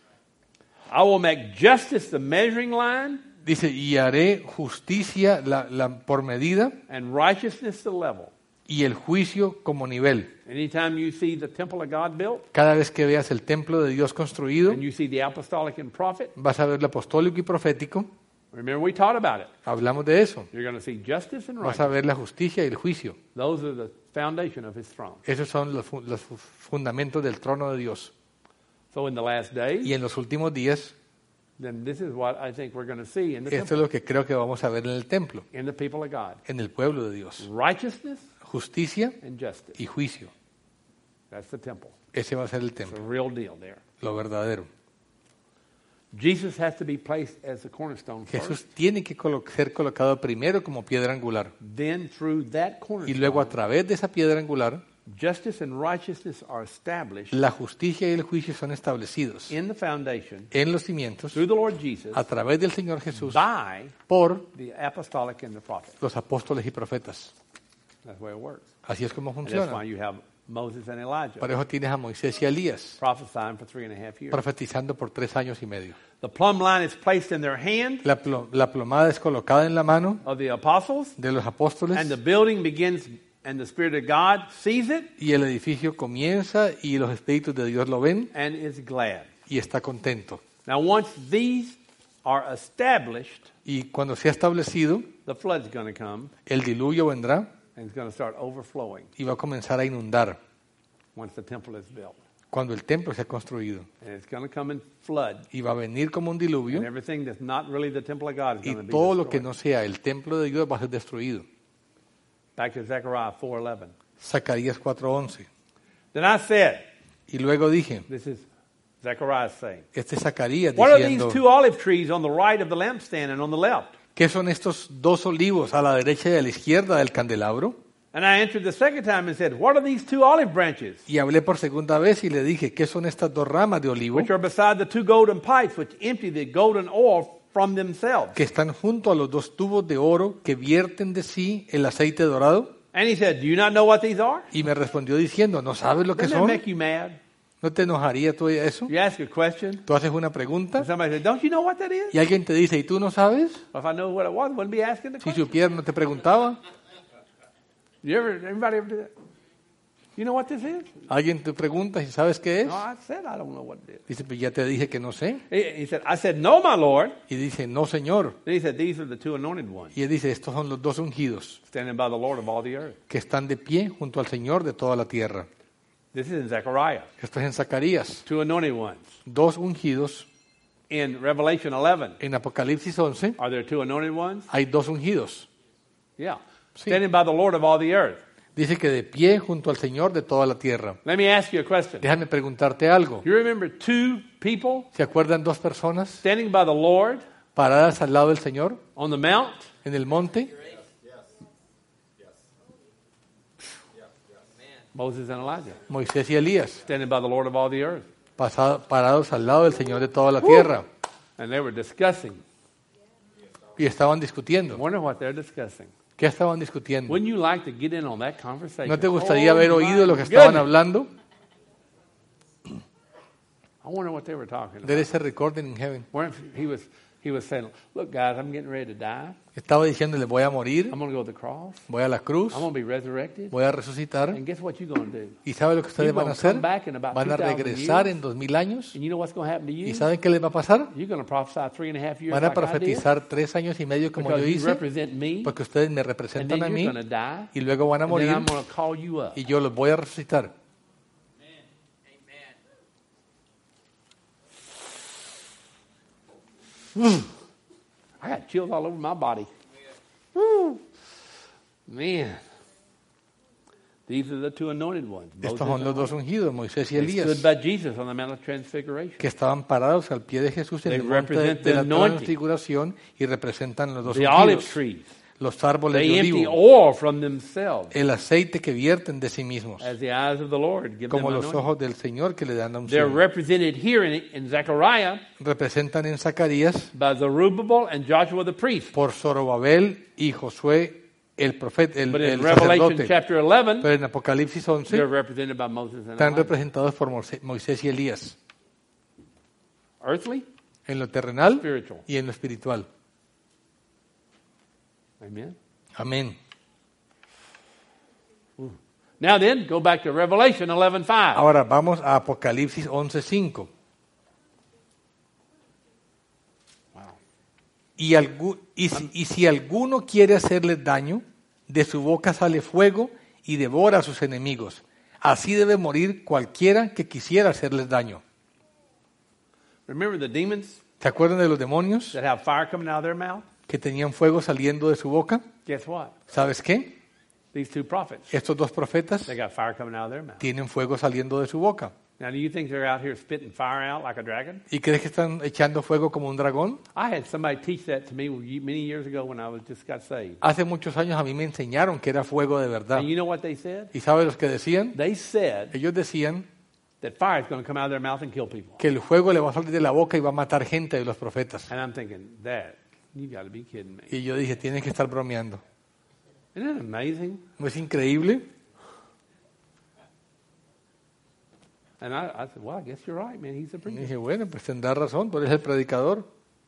I will make justice the measuring line Dice, y haré justicia por medida and righteousness the level. y el juicio como nivel. Anytime you see the temple of God built, Cada vez que veas el templo de Dios construido, and you see the apostolic and prophet, vas a ver lo apostólico y profético. remember we taught about it. Hablamos de eso. You're going to see justice and Vas a righteousness. ver la justicia y el juicio. Those are the foundation of his throne. Esos son los fundamentos del trono de Dios. So in the last days, Y en los últimos días, then this is what I think we're going to see in the esto temple, es lo que creo que vamos a ver en el templo, in the people of God. en el pueblo de Dios. Righteousness Justicia and justice. y juicio. That's the temple. Ese va a ser el It's a templo, real deal there. lo verdadero. Jesus has to be placed as the cornerstone Jesús first. tiene que ser colocado primero como piedra angular. Then through that Y luego a cornerstone, través de esa piedra angular, justice and righteousness are established la justicia y el juicio son establecidos in the foundation en los cimientos through the Lord Jesus a través del Señor Jesús by por the apostolic and the prophet. los apóstoles y profetas. That's the way it works. Así es como And that's why funciona. you have Moses and Elijah Por eso tienes a Moisés y a Elías prophesying for 3.5 years. profetizando por 3 años y medio. The plumb line is placed in their hand La plomada es colocada en la mano of the apostles, de los and apóstoles the building begins, and the Spirit of God sees it y el edificio comienza y los espíritus de Dios lo ven and is glad. y está contento. Now, once these are established, Y cuando sea establecido, the flood's going to come, el diluvio vendrá and it's going to start overflowing y va a comenzar a inundar once the temple is built. cuando el templo sea construido. And it's going to come in flood, Y va a venir como un diluvio and everything that's not really the temple of God is y going to be todo lo que destroyed. no sea el templo de Dios va a ser destruido. Back to Zechariah 4:11. Zacarías 4:11. Then I said, Y luego dije, this is Zechariah saying, este es Zacarías what are these diciendo, two olive trees on the right of the lampstand and on the left? ¿qué son estos 2 olivos a la derecha y a la izquierda del candelabro? And I answered the second time and said, what are these two olive branches, Y hablé por segunda vez y le dije, ¿qué son estas dos ramas de olivo which are beside the two golden pipes, which empty the golden oil from themselves? que están junto a los dos tubos de oro que vierten de sí el aceite dorado? And he said, do you not know what these are? Y me respondió diciendo, ¿no sabes lo que Doesn't that son? make you mad? ¿No te enojaría tú eso? You ask a question, Tú haces una pregunta and somebody says, don't you know what that is? y alguien te dice, ¿y tú no sabes? Well, if I know what it was, I wouldn't be asking the Si question. supiera, no te preguntaba. Anybody ever do that? You know what this is? Alguien te pregunta, ¿y sabes qué es? No, I said I don't know what it is. Dice, pues ya te dije que no sé. He said, I said, no, my Lord. Y dice, no, Señor. Then he said, these are the two anointed ones, Y él dice, estos son los dos ungidos standing by the Lord of all the earth. que están de pie junto al Señor de toda la tierra. This is in Zechariah. Esto es en Zacarías. Two anointed ones. Dos ungidos. In Revelation 11, En Apocalipsis 11 are there two anointed ones? hay dos ungidos. Yeah. Sí. Standing by the Lord of all the earth. Dice que de pie junto al Señor de toda la tierra. Let me ask you a question. Déjame preguntarte algo. You remember two people ¿Se acuerdan dos personas standing by the Lord paradas al lado del Señor on the mount? en el monte? Moses and Elijah. Moisés y Elías, Standing by the Lord of all the earth. parados al lado del Señor de toda la tierra. And they were discussing. Y estaban I discutiendo. wonder what they're discussing. ¿Qué estaban discutiendo? Wouldn't you like to get in on that conversation? ¿No te gustaría haber Oh, oído lo que my estaban goodness. hablando? I wonder what they were talking There about. is a recording in heaven. Where he was saying, look, guys, I'm getting ready to die. Estaba diciéndole, voy a morir, I'm going to go to the cross. voy a la cruz, I'm going to be resurrected. voy a resucitar. And guess what you're going to do? ¿Y sabe lo que ustedes You're van a gonna come hacer? back in about Van a 2,000 regresar years. en 2000 años. And you know what's going to happen to you? ¿Y saben qué les va a pasar? You're going to prophesy 3.5 years Van a like I did. profetizar 3 años y medio como yo Because you hice, represent me. porque ustedes me And representan then a you're mí going to die. y luego van a And then morir I'm going to call you up. y yo los voy a resucitar. I got chills all over my body. Woo. Man. These are the two anointed ones. Estos Moses son los and dos ungidos, Moisés y They stood Elías, by Jesus on the Mount of Transfiguration. que estaban parados al pie de Jesús en They el monte represent de the la anointing. transfiguración y representan los dos The olive ungidos, trees. los árboles They de empty olivo, oil from themselves el aceite que vierten de sí mismos, as the eyes of the Lord give them como los anointing. ojos del Señor que le dan la They're unción. represented here in Zechariah Representan en Zacarías by Zerubbabel and Joshua the priest. por Zorobabel y Josué el profeta, But el in Revelation sacerdote. chapter 11, Pero en Apocalipsis they're 11 represented by Moses and están Elijah. representados por Moisés y Elías, Earthly, en lo terrenal spiritual. y en lo espiritual. Amen. Amén. Now then, go back to Revelation 11:5. Ahora vamos a Apocalipsis 11:5. Wow. Y si alguno quiere hacerles daño, de su boca sale fuego y devora a sus enemigos. Así debe morir cualquiera que quisiera hacerles daño. Remember the demons ¿Se acuerdan de los demonios that have fire coming out of their mouth? que tenían fuego saliendo de su boca? Guess what? ¿Sabes qué? These two prophets, Estos dos profetas they got fire coming out of their mouth. tienen fuego saliendo de su boca. Now, do you think they're out here spitting fire out like a dragon? ¿Y crees que están echando fuego como un dragón? I had somebody teach that to me many years ago when I was just got saved. Hace muchos años a mí me enseñaron que era fuego de verdad. And you know what they said? ¿Y sabes los que decían? They said Ellos decían that fire is going to come out of their mouth and kill people. que el fuego le va a salir de la boca y va a matar gente de los profetas. And I'm thinking, that, you got to be kidding me. Y yo dije, tienes que estar bromeando. Isn't that amazing? ¿No es increíble? And I said, well, I guess you're right, man. He's the Y preacher. dije, bueno, pues tendrás razón, tú eres el predicador.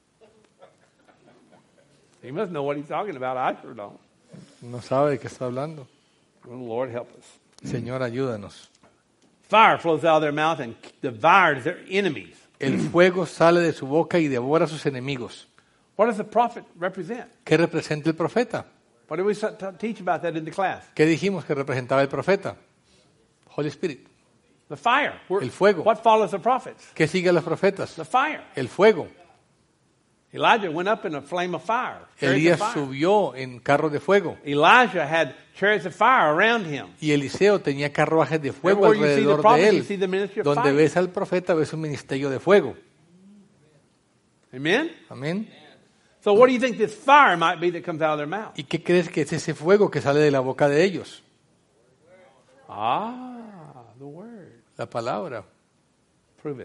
He must know what he's talking about. I sure don't. No sabe de qué está hablando. Well, Lord, help us. Señor, ayúdanos. Fire flows out of their mouth and devours their enemies. El fuego sale de su boca y devora a sus enemigos. What does the prophet represent? ¿Qué representa el profeta? What did we teach about that in the class? ¿Qué dijimos que representaba el profeta? Holy Spirit. The fire. El fuego. What follows the prophets? ¿Qué sigue a los profetas? The fire. El fuego. Elijah went up in a flame of fire. chariots Elías of fire. subió en carros de fuego. Elijah had chariots of fire around him. Y Eliseo tenía carruajes de fuego Everywhere you see the alrededor prophet, de you see the ministry él. of Donde fire. ves al profeta, ves un ministerio de fuego. Amen? Amén. So what do you think this fire might be that comes out of their mouth? ¿Y qué crees que es ese fuego que sale de la boca de ellos? The word. La palabra. Prove it.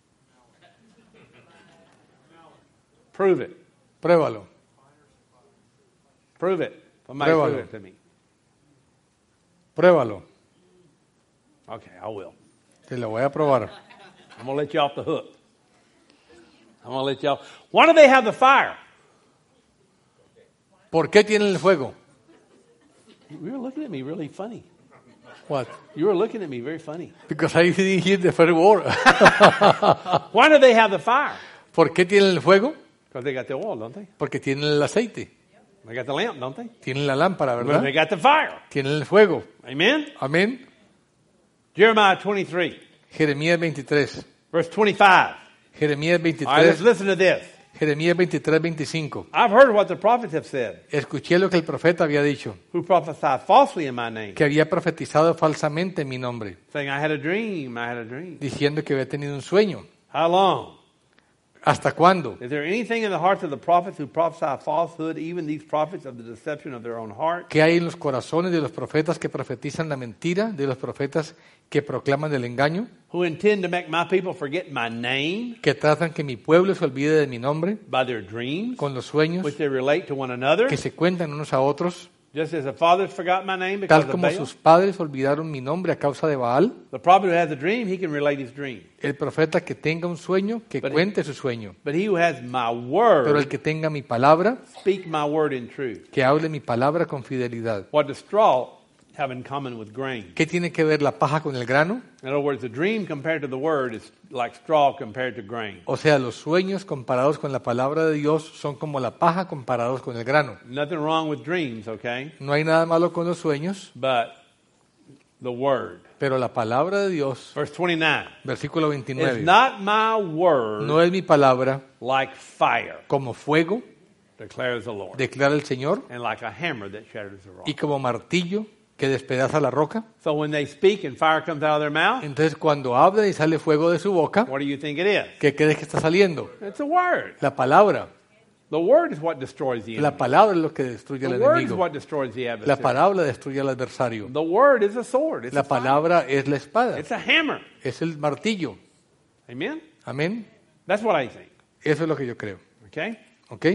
Prove it. Pruébalo. Prove it. Somebody Pruébalo. prove it to me. Pruébalo. Okay, I will. Te lo voy a probar. I'm going to let you off the hook. I'm going to let you off. Why do they have the fire? ¿Por qué tienen el fuego? You were looking at me really funny. What? You were looking at me very funny. Because I didn't hear the first word. Why do they have the fire? ¿Por qué tienen el fuego? Because they got the oil, don't they? Porque tienen el aceite. They got the lamp, don't they? Tienen la lámpara, Well, ¿verdad? they got the fire. Tienen el fuego. Amen? Amén. Jeremiah 23, Jeremías 23. verse 25. Jeremías All right, let's 23. listen to this. Jeremías 23, 25. I've heard what the prophets have said, Escuché lo que el profeta había dicho, who prophesy falsely in my name, que había profetizado falsamente en mi nombre, saying, I had a dream, I had a dream. diciendo que había tenido un sueño. How long? ¿Hasta cuándo? Is there anything in the hearts of the prophets who prophesy falsehood, even these prophets of the deception of their own heart? ¿Qué hay en los corazones de los profetas que profetizan la mentira, de los profetas que proclaman el engaño, Who intend to make my people forget my name que tratan que mi pueblo se olvide de mi nombre, by their dreams, con los sueños which they relate to one another, que se cuentan unos a otros, just as the fathers forgot my name because tal of como Baal? sus padres olvidaron mi nombre a causa de Baal? The prophet who has a dream, he can relate his dream. El profeta que tenga un sueño, que But- cuente su sueño. But he who has my Pero el word, que tenga mi palabra, speak my word in truth. que hable mi palabra con fidelidad. What does straw have in common with grain? ¿Qué tiene que ver la paja con el grano? In other words, the dream compared to the word is like straw compared to grain. O sea, los sueños comparados con la palabra de Dios son como la paja comparados con el grano. Nothing wrong with dreams, okay? No hay nada malo con los sueños, But the word. pero la palabra de Dios, Verse 29. versículo Is 29, not my word no es mi palabra like fire, como fuego, declares the Lord, declara el Señor, and like a hammer that shatters the rock. y como martillo que despedaza la roca. So when they speak and fire comes out of their mouth, Entonces, cuando habla y sale fuego de su boca, what do you think it is? ¿qué crees que está saliendo? It's a word. La palabra. The word is what destroys the enemy. La palabra es lo que destruye The al word is enemigo. what destroys the La adversary. palabra destruye al adversario. The word is a sword. It's La a fire. palabra es la espada, It's a hammer. es el martillo. Amen? Amén. That's what I think. Eso es lo que yo creo. Okay? ¿Ok?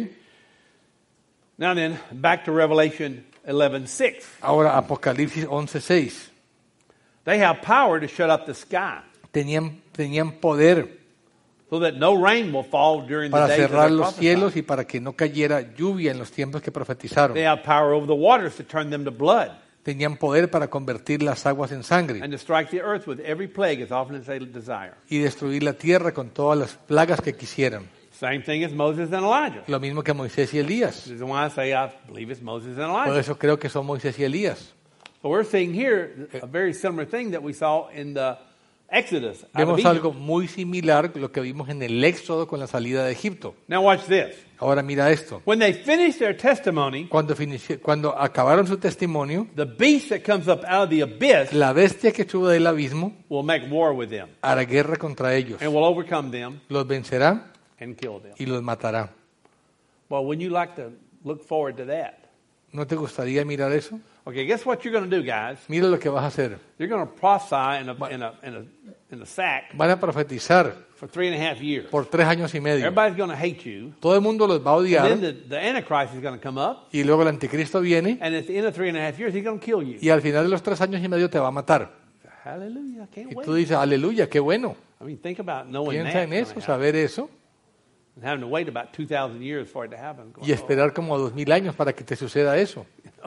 Now then, back to Revelation 11:6. Ahora, Apocalipsis 11:6. They have power to shut up the sky Tenían poder so that no rain will fall during the para days of cerrar their los prophecy. cielos y para que no cayera lluvia en los tiempos que profetizaron. They have power over the waters to turn them to blood Tenían poder para convertir las aguas en sangre and to strike the earth with every plague as often as they desire. y destruir la tierra con todas las plagas que quisieran. Same thing as Moses and Elijah. Lo mismo que Moisés y Elías. This is why I say I believe it's Moses and Por Elijah. eso creo que son Moisés y Elías. So we're seeing here a very similar thing that we saw in the Exodus. out of Vemos Egypt. algo muy similar a lo que vimos en el Éxodo con la salida de Egipto. Now watch this. Ahora mira esto. When they finish their testimony, Cuando acabaron su testimonio, the beast that comes up out of the abyss la bestia que estuvo del abismo will make war with them hará guerra contra ellos. and will overcome them Los vencerá and kill them. y los matará. Well, wouldn't you like to look forward to that? ¿No te gustaría mirar eso? Okay, guess what you're going to do, guys? Mira lo que vas a hacer. You're going to prophesy in a sack Van a profetizar for 3.5 years. por 3 años y medio. Everybody's going to hate you. Todo el mundo los va a And odiar then the Antichrist is going to come up, y luego el anticristo viene and at the end of 3.5 years, he's going to kill you. y al final de los 3 años y medio te va a matar. Hallelujah! I can't Y wait. tú dices, aleluya, qué bueno. I mean, think about knowing Piensa that en eso, gonna happen. saber eso And having to wait about 2,000 years for it to happen. y esperar como 2000 años para que te suceda eso.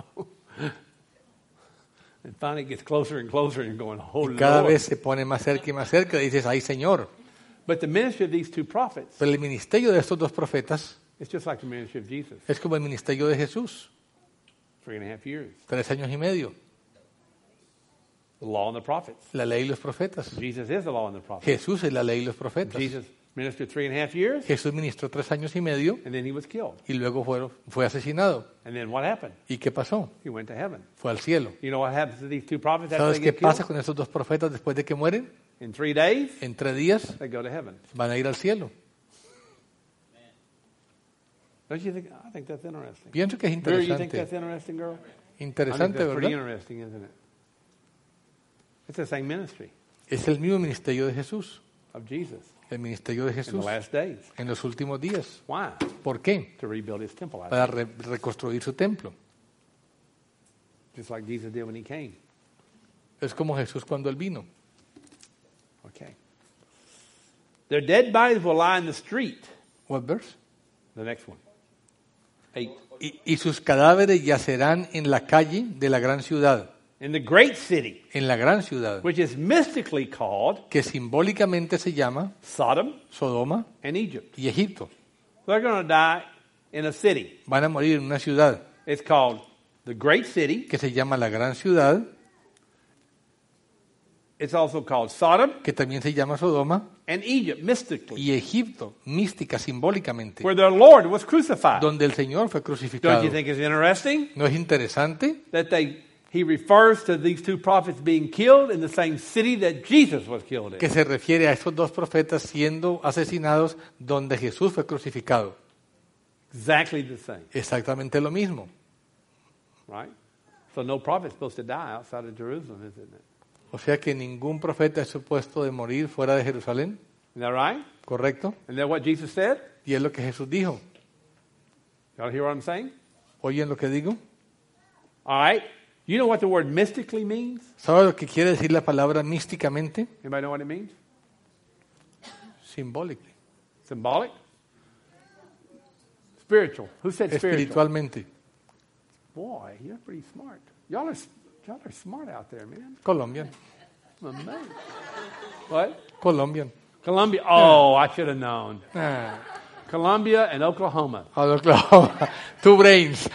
And finally it gets closer and closer and you're going, oh Y cada Lord. vez se pone más cerca y más cerca y dices, ay Señor. But the ministry of these two prophets Pero el ministerio de estos dos profetas is just like the ministry of Jesus. es como el ministerio de Jesús. 3.5 years. 3 años y medio. The law and the prophets. La ley y los profetas. Jesus is the law and the prophets. Jesús es la ley y los profetas. Jesus ministered 3.5 years, Jesús ministró 3 años y medio and then he was killed. y luego fue asesinado. And then what happened? ¿Y qué pasó? He went to heaven. Fue al cielo. You know what happens to these two prophets after ¿Sabes they qué get pasa killed? con esos dos profetas después de que mueren? In 3 days, En 3 días they go to heaven. van a ir al cielo. Don't you think? I think that's interesting. Pienso que es Girl, you think interesante. that's interesting, girl? I think Interesante, that's pretty ¿verdad? interesting, isn't it? It's the same ministry Es el mismo ministerio de Jesús, of Jesus el ministerio de in the Jesús last days. en los últimos días. Why? ¿Por qué? To rebuild his temple, I Para think. reconstruir su templo. Just like Jesus did when he came. Es como Jesús cuando él vino. Okay. Their dead bodies will lie in the street. What verse? The next one. 8. Y sus cadáveres yacerán en la calle de la gran ciudad, In the great city, en la gran ciudad, which is mystically called que simbólicamente se llama Sodom Sodoma and Egypt. y Egipto. They're going to die in a city. Van a morir en una ciudad It's called the great city. que se llama la gran ciudad, It's also called Sodom que también se llama Sodoma, and Egypt, mystically, y Egipto, mística, simbólicamente, where their Lord was crucified. donde el Señor fue crucificado. Don't you think it's interesting ¿No es interesante that he refers to these two prophets being killed in the same city that Jesus was killed que in? se refiere a estos dos profetas siendo asesinados donde Jesús fue crucificado? Exactly the same, Exactamente lo mismo. right? So no prophet's supposed to die outside of Jerusalem, isn't it? O sea que ningún profeta es supuesto de morir fuera de Jerusalén, Isn't that right? ¿correcto? Isn't that what Jesus said? Y es lo que Jesús dijo. Y'all hear what I'm saying? ¿Oyen lo que digo? All right. You know what the word mystically means? ¿Sabe lo que quiere decir la palabra místicamente? Anybody know what it means? Symbolic. Symbolic? Spiritual. Who said spiritual? Espiritualmente. Boy, you're pretty smart. Y'all are smart out there, man. Colombian. I'm amazed. What? Colombian. Colombia. Oh, I should have known. Ah, Colombia and Oklahoma. Oklahoma. Two brains.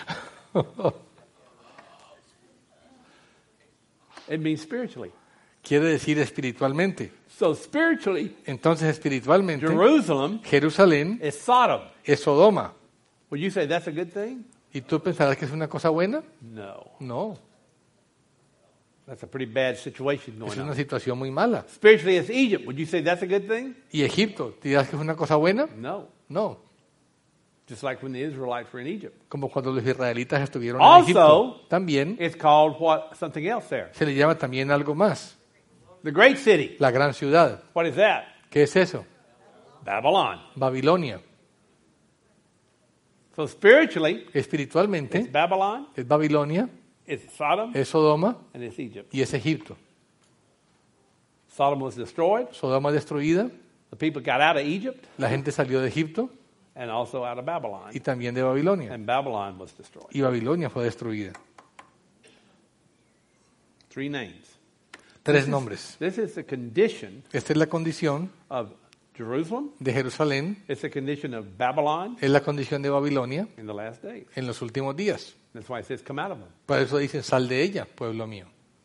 It means spiritually. Quiere decir espiritualmente. So spiritually, Entonces, espiritualmente, Jerusalem Jerusalén is Sodom. es Sodoma. Would you say that's a good thing? ¿Y tú pensarás que es una cosa buena? No. No, That's a pretty bad situation es going una on. situación muy mala. Spiritually, it's Egypt. Would you say that's a good thing? ¿Y Egipto? ¿Dirás que es una cosa buena? No. No, Just like when the Israelites were in Egypt. como cuando los israelitas estuvieron en Also, Egipto. También It's called something else there. se le llama también algo más, The great city. la gran ciudad. What is that? ¿Qué es eso? Babylon. Babilonia. So spiritually, Espiritualmente it's Babylon, es Babilonia, it's Sodom, es Sodoma and it's Egypt. y es Egipto. Sodom was destroyed. Sodoma destruida, The people got out of Egypt la gente salió de Egipto and also out of Babylon. y también de Babilonia. And Babylon was destroyed. Y Babilonia fue destruida. 3 names. Tres nombres. This is the condition Esta es la condición of Jerusalem. de Jerusalén, It's the condition of Babylon es la condición de Babilonia in the last days. en los últimos días. That's why it says, come out of them. Por eso dicen, sal de ella, pueblo mío.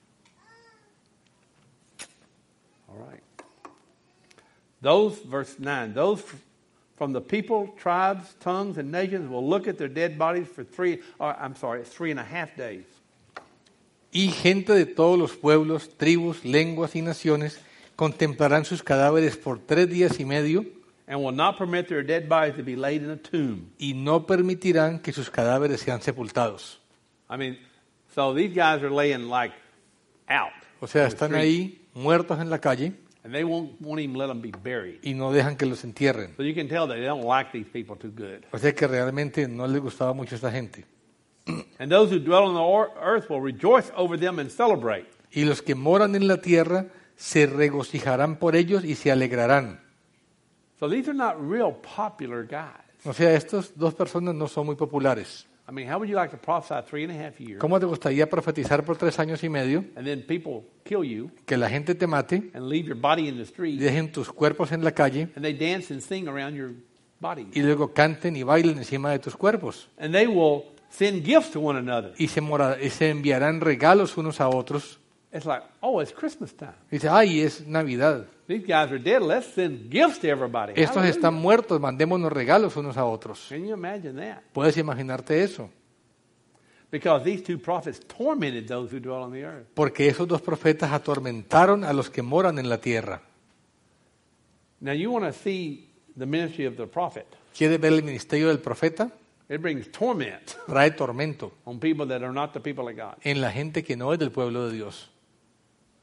All right. Those, verse 9, those from the people, tribes, tongues, and nations will look at their dead bodies for 3.5 days. Y gente de todos los pueblos, tribus, lenguas y naciones contemplarán sus cadáveres por 3 días y medio And will not permit their dead bodies to be laid in a tomb. y no permitirán que sus cadáveres sean sepultados. I mean, so these guys are laying like out. O sea, on the están street, ahí muertos en la calle And they won't even let them be buried. y no dejan que los entierren. So you can tell that they don't like these people too good. O sea que realmente no les gustaba mucho a esta gente. And those who dwell on the earth will rejoice over them and celebrate. Y los que moran en la tierra se regocijarán por ellos y se alegrarán. So these are not real popular guys. O sea, estas dos personas no son muy populares. I mean, how would you like to prophesy 3.5 years ¿Cómo te gustaría profetizar por 3 años y medio, and then people kill you que la gente te mate, and leave your body in the street dejen tus cuerpos en la calle and they dance and sing around your body? y luego canten y bailen encima de tus cuerpos? And they will send gifts to one another. Y se enviarán regalos unos a otros. It's like, oh, it's Christmas time. Y dice, ay, es Navidad. These guys are dead. Let's send gifts to everybody. Estos Hallelujah. están muertos, mandémonos regalos unos a otros. Can you imagine that? ¿Puedes imaginarte eso? Because these two prophets tormented those who dwell on the earth. Porque esos dos profetas atormentaron a los que moran en la tierra. Now, you want to see the ministry of the prophet. ¿Quieres ver el ministerio del profeta? It brings torment Trae tormento on people that are not the people of God. en la gente que no es del pueblo de Dios.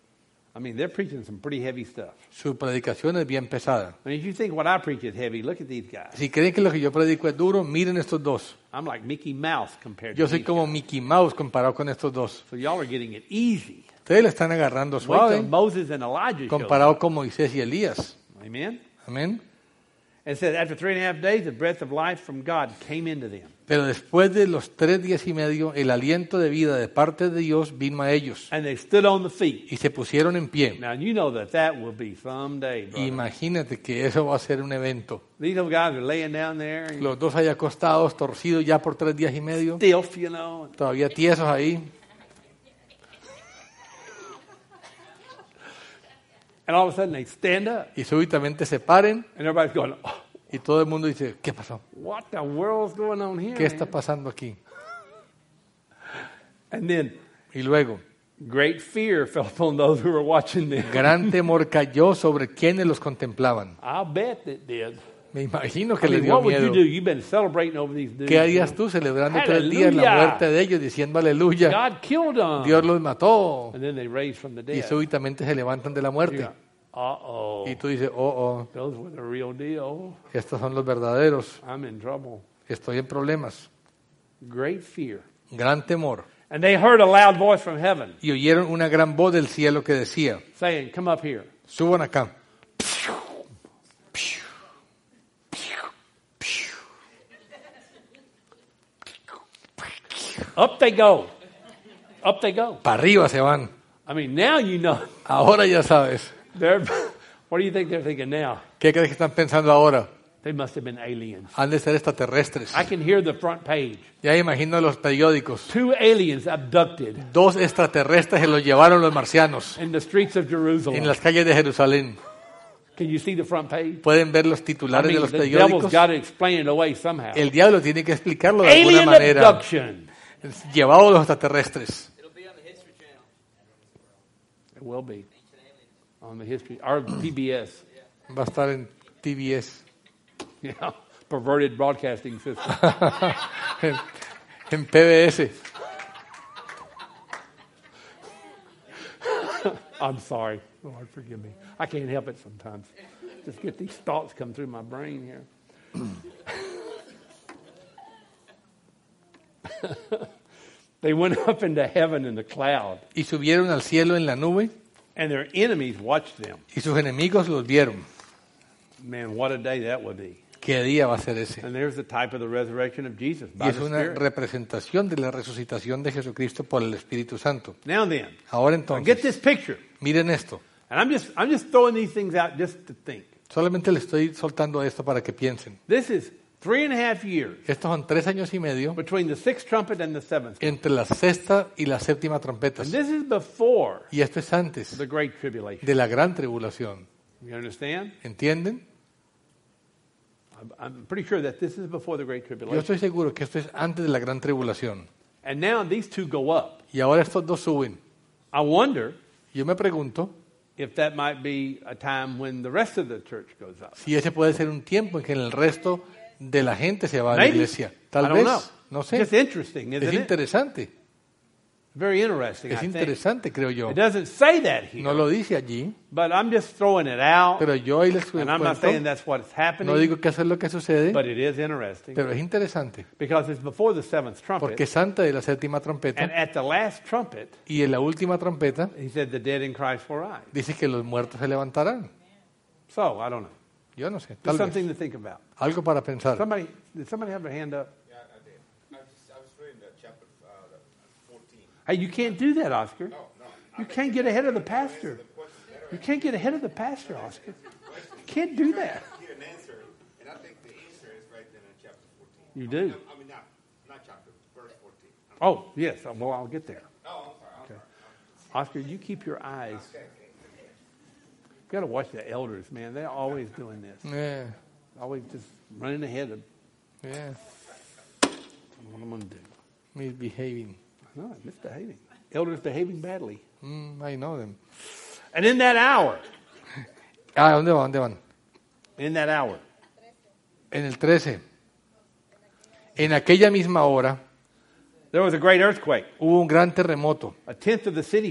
I mean, they're preaching some pretty heavy stuff. Su predicación es bien pesada. I mean, if you think what I preach is heavy, look at these guys. Si creen que lo que yo predico es duro, miren estos dos. I'm like Mickey Mouse compared Yo to soy these como guys. Mickey Mouse comparado con estos dos. So y'all are getting it easy. Ustedes le están agarrando Wait suave till Moses and Elijah show comparado con Moisés y Elías. up. Amen? Amén. And it says, after 3.5 days, the breath of life from God came into them. Pero después de los 3 días y medio, el aliento de vida de parte de Dios vino a ellos And they stood on the feet. y se pusieron en pie. Now, you know that will be someday, brother. Imagínate que eso va a ser un evento. These little guys are laying down there, and Los dos ahí acostados, torcidos ya por 3 días y medio, stiff, you know. todavía tiesos ahí. And all of a sudden, they stand up. Y súbitamente se paren And everybody's going, oh, y todo el mundo dice, ¿qué pasó? what the world's going on here? ¿Qué está man? pasando aquí? And then Y luego, great fear fell upon those who were watching them. gran temor cayó sobre quienes los contemplaban. I'll bet it did. Me imagino que I les mean, dio what would you miedo. do? You've been celebrating over these dudes. ¿Qué harías tú celebrando 3 días la Aleluya. muerte de ellos diciendo aleluya? God killed them. Dios los mató. And then they raised from the Y dead. súbitamente se levantan de la You muerte. go, uh-oh. Y tú dices, oh, Those were the real deal. estos son los verdaderos. I'm in trouble. Estoy en problemas. Great fear. Gran temor. And they heard a loud voice from heaven Y oyeron una gran voz del cielo que decía, saying, come up here. suban acá. Up they go. Up they go. Para arriba se van. I mean, now you know. Ahora ya sabes. They're, what do you think they're thinking now? ¿Qué crees que están pensando ahora? They must have been aliens. Han de ser extraterrestres. I can hear the front page. Ya imagino los periódicos. 2 aliens abducted 2 extraterrestres se los llevaron los marcianos in the streets of en Jerusalem. las calles de Jerusalén. Can you see the front page? Pueden ver los I titulares de mean, los the devil's periódicos. got to explain it away somehow. El diablo tiene que explicarlo de alguna Alien manera. abduction. Llevados los extraterrestres. It'll be on the History Channel. It will be on the history, or PBS. Va a estar en TBS. Yeah, perverted broadcasting system. En PBS. I'm sorry. Lord, forgive me. I can't help it sometimes. Just get these thoughts come through my brain here. They went up into heaven in the cloud, Y subieron al cielo en la nube and their enemies watched them. y sus enemigos los vieron. Man, what a day that would be. ¿Qué día va a ser ese? And there's the type of the resurrection of Jesus Y by es the una Spirit. representación de la resucitación de Jesucristo por el Espíritu Santo. Now then, Ahora now get entonces, this picture. miren esto. And I'm just throwing these things out just to think. Solamente le estoy soltando esto para que piensen. This is 3.5 years Estos son 3 años y medio between the sixth trumpet and the seventh. entre la sexta y la séptima trompetas. And this is before Y esto es antes the Great Tribulation. de la gran tribulación. You understand? ¿Entienden? I'm pretty sure that this is before the Great Yo Tribulation. estoy seguro que esto es antes de la gran tribulación. And now these two go up. Y ahora estos dos suben. I wonder Yo me pregunto if that might be a time when the rest of the church goes up. si ese puede ser un tiempo en que el resto de la gente se va a la Maybe. iglesia. I Tal don't vez, know. no sé. Just interesting, Es isn't it? interesante. Very interesting, I Es think. interesante, creo yo. It doesn't say that here, No lo dice allí, but I'm just throwing it out. pero yo ahí les And I'm not saying cuento. that's what's No happening, digo que eso es lo que sucede, but it is interesting pero es interesante. because it's before the seventh trumpet. Porque es antes de la séptima And trompeta at the last trumpet, y en la última trompeta he said, the dead in Christ will rise. dice que los muertos se levantarán. So, I don't know. Yo no sé, Just tal something vez. to think about. Algo para pensar. Did somebody have their hand up? Yeah, I did. I was reading the chapter 14. Hey, you can't do that, Oscar. You can't get ahead of the pastor. You can't get ahead of the pastor, Oscar. You can't do that. Get an answer, and I think the answer is right there in chapter 14. You do. I mean, not chapter, verse 14. Oh, yes. Well, I'll get there. Oh, I'm sorry. Oscar, you keep your eyes. You got to watch the elders, man. They're always doing this. Yeah, Always just running ahead of yeah, what I'm going to do. misbehaving. No, misbehaving. Elders behaving badly. I know them. And in that hour, ¿Dónde van? ¿Dónde van? in that hour, En el 13. En aquella misma hora there was a great earthquake. hubo un gran terremoto A tenth of the city fell.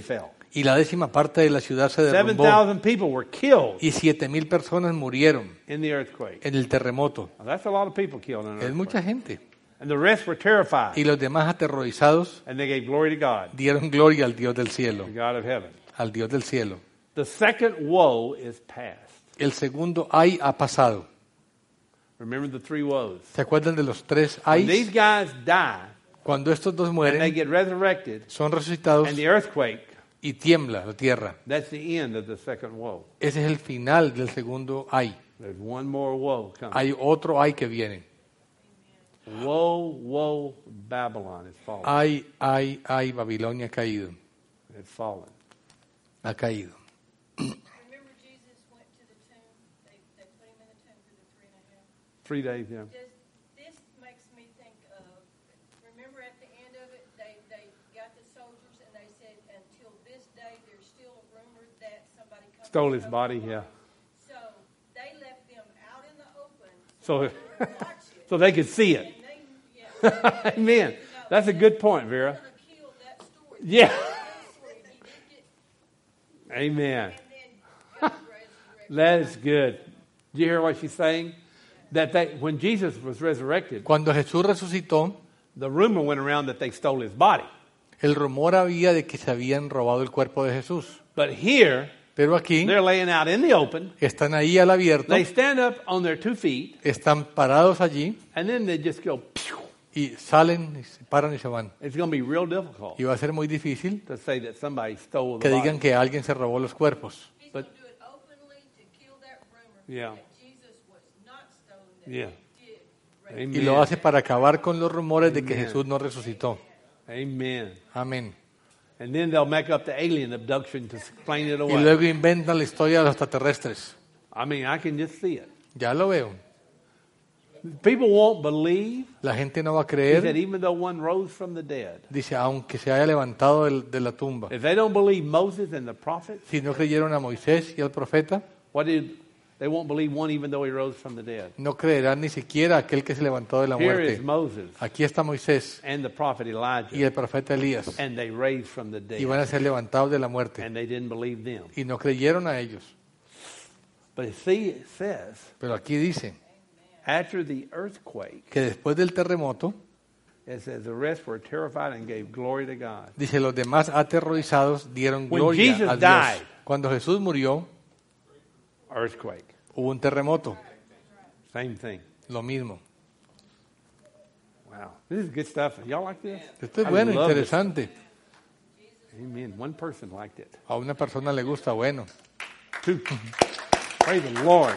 Y la 10ª parte de la ciudad se derrumbó. 7,000 people were killed Y 7,000 personas murieron in the earthquake. en el terremoto. Now, that's a lot of people killed in an Es earthquake. mucha gente. And the rest were terrified. Y los demás aterrorizados And they gave glory to God, dieron gloria al Dios del cielo. the God of heaven. Al Dios del cielo. The second woe is past. El segundo ay ha pasado. Remember the 3 woes. ¿Se acuerdan de los 3 When these ayes? guys die Cuando estos dos and they mueren, get resurrected son resucitados and the earthquake, y tiembla la tierra. that's the end of the second woe. Ese es el final del segundo ay. There's one more woe coming. Hay otro ay que viene. Woe, woe, Babylon is fallen. Ay, Babilonia ha caído. It's fallen. Ha caído. Remember Jesus went to the tomb? They put him in the tomb for the 3.5. 3 days, yeah. This makes me think of, remember at the end of it, they got the soldiers and they said, until this day, there's still a rumor that somebody come Stole and his stole body, his yeah. So they left them out in the open So, to watch it. so they could see it. And they, Amen. That's a good point, Vera. going to kill that story. Yeah. That story, he did get, Amen. and then God resurrected. That is good. Did you hear what she's saying? That when Jesus was resurrected, Cuando Jesús resucitó, the rumor went around that they stole his body. el rumor había de que se habían robado el cuerpo de Jesús. But here, Pero aquí they're laying out in the open. están ahí al abierto, They stand up on their 2 feet, están parados allí and then they just go, pew. y salen, y se paran y se van. It's going to be real difficult Y va a ser muy difícil to say that somebody stole que the digan body. que alguien se robó los cuerpos. He's But- going to do it openly to kill that rumor Yeah. that Jesus was not stolen, that Yeah. he did raise. Amen. Y lo hace para acabar con los rumores de que Amen. Jesús no resucitó. Amen. Amén. And then they'll make up the alien abduction to explain it Y away. luego inventan la historia de los extraterrestres. I mean, I can just see it. Ya lo veo. People won't believe La gente no va a that creer. even though one rose from the dead, Dice, aunque se haya levantado de la tumba. if they don't believe Moses and the prophets, Si no creyeron a Moisés y al profeta, they won't believe one even though he rose from the dead. no creerán ni siquiera aquel que se levantó de la Here is muerte. Moses Aquí está Moisés and the prophet y Elijah, el profeta Elías. and they raised from the Y van dead, a ser levantados de la muerte. and they didn't believe them. Y no creyeron a ellos. But see, it says, Pero aquí dice after the earthquake, que después del terremoto, it says the rest were terrified and gave glory to God. dice, los demás aterrorizados dieron When gloria Jesus a Dios. died. Cuando Jesús murió, Earthquake, hubo un terremoto. same thing. Lo mismo. Wow, this is good stuff. Y'all like this? Esto es I bueno, love this. interesante. Amen. One person liked it. A una persona le gusta, bueno. Two. Praise the Lord.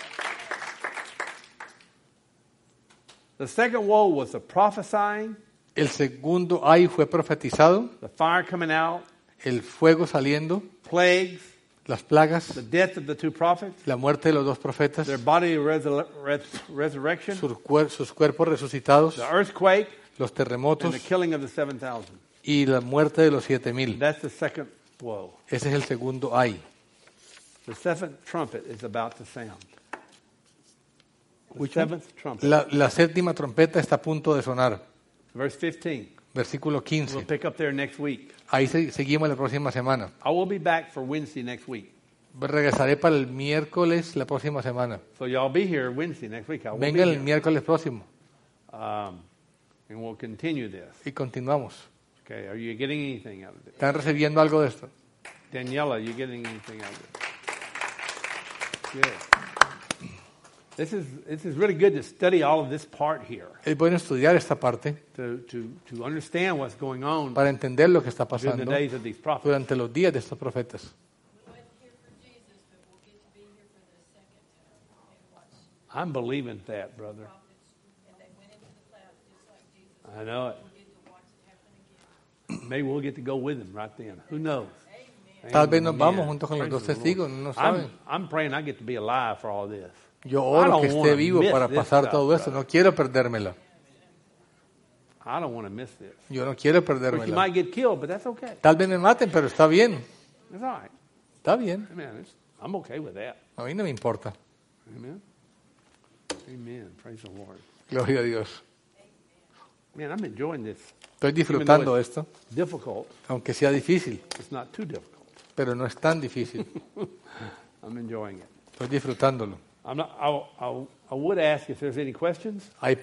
The second woe was the prophesying, El segundo ay fue profetizado, the fire coming out, el fuego saliendo, plagues, las plagas, the death of the 2 prophets, la muerte de los 2 profetas, their body resurrection, sus cuerpos resucitados, the earthquake, los and terremotos the killing of the 7,000. y la muerte de los 7,000. That's the second woe. Ese es el segundo ay. The 7th trumpet is about to sound. The Which one? 7th trumpet. La séptima trompeta está a punto de sonar. Verse 15. Versículo We'll 15. pick up there next week. Ahí seguimos la próxima semana. I will be back for Wednesday next week. Regresaré para el miércoles la próxima semana. So y'all be here Wednesday next week. I will Vengan be el here. miércoles próximo And we'll continue this. y continuamos. Okay, are you getting anything out of it? ¿Están recibiendo algo de esto? Daniela, are you getting anything out of it? Good. This is really good to study all of this part here, Es bueno estudiar esta parte to understand what's going on para entender lo que está during the pasando days of these prophets. durante los días de estos profetas. We went here for Jesus, but we'll get to be here for the second time and watch I'm believing that, brother. prophets. And they went into the clouds just like Jesus. I know it. We'll get to watch it happen again. Maybe we'll get to go with him right then. Who knows? Tal vez nos vamos Amen. junto con los Praise dos the Lord. testigos, no saben. I'm praying I get to be alive for all this. Yo I oro don't que esté wanna vivo miss para this pasar stuff, todo esto. brother. No quiero perdérmela. I don't want to miss this. Yo no quiero Of course, you perdérmela. might get killed, but that's okay. Tal vez me maten, pero está bien. It's all right. Está bien. Amen. I'm okay with that. A mí no me importa. Amen. Amen. Praise the Lord. Gloria a Dios. Man, I'm enjoying this. Estoy disfrutando it's esto, difficult. aunque sea difícil. It's not too difficult. pero no es tan difícil. I'm enjoying it. Estoy disfrutándolo. I would ask if there's any questions. Hay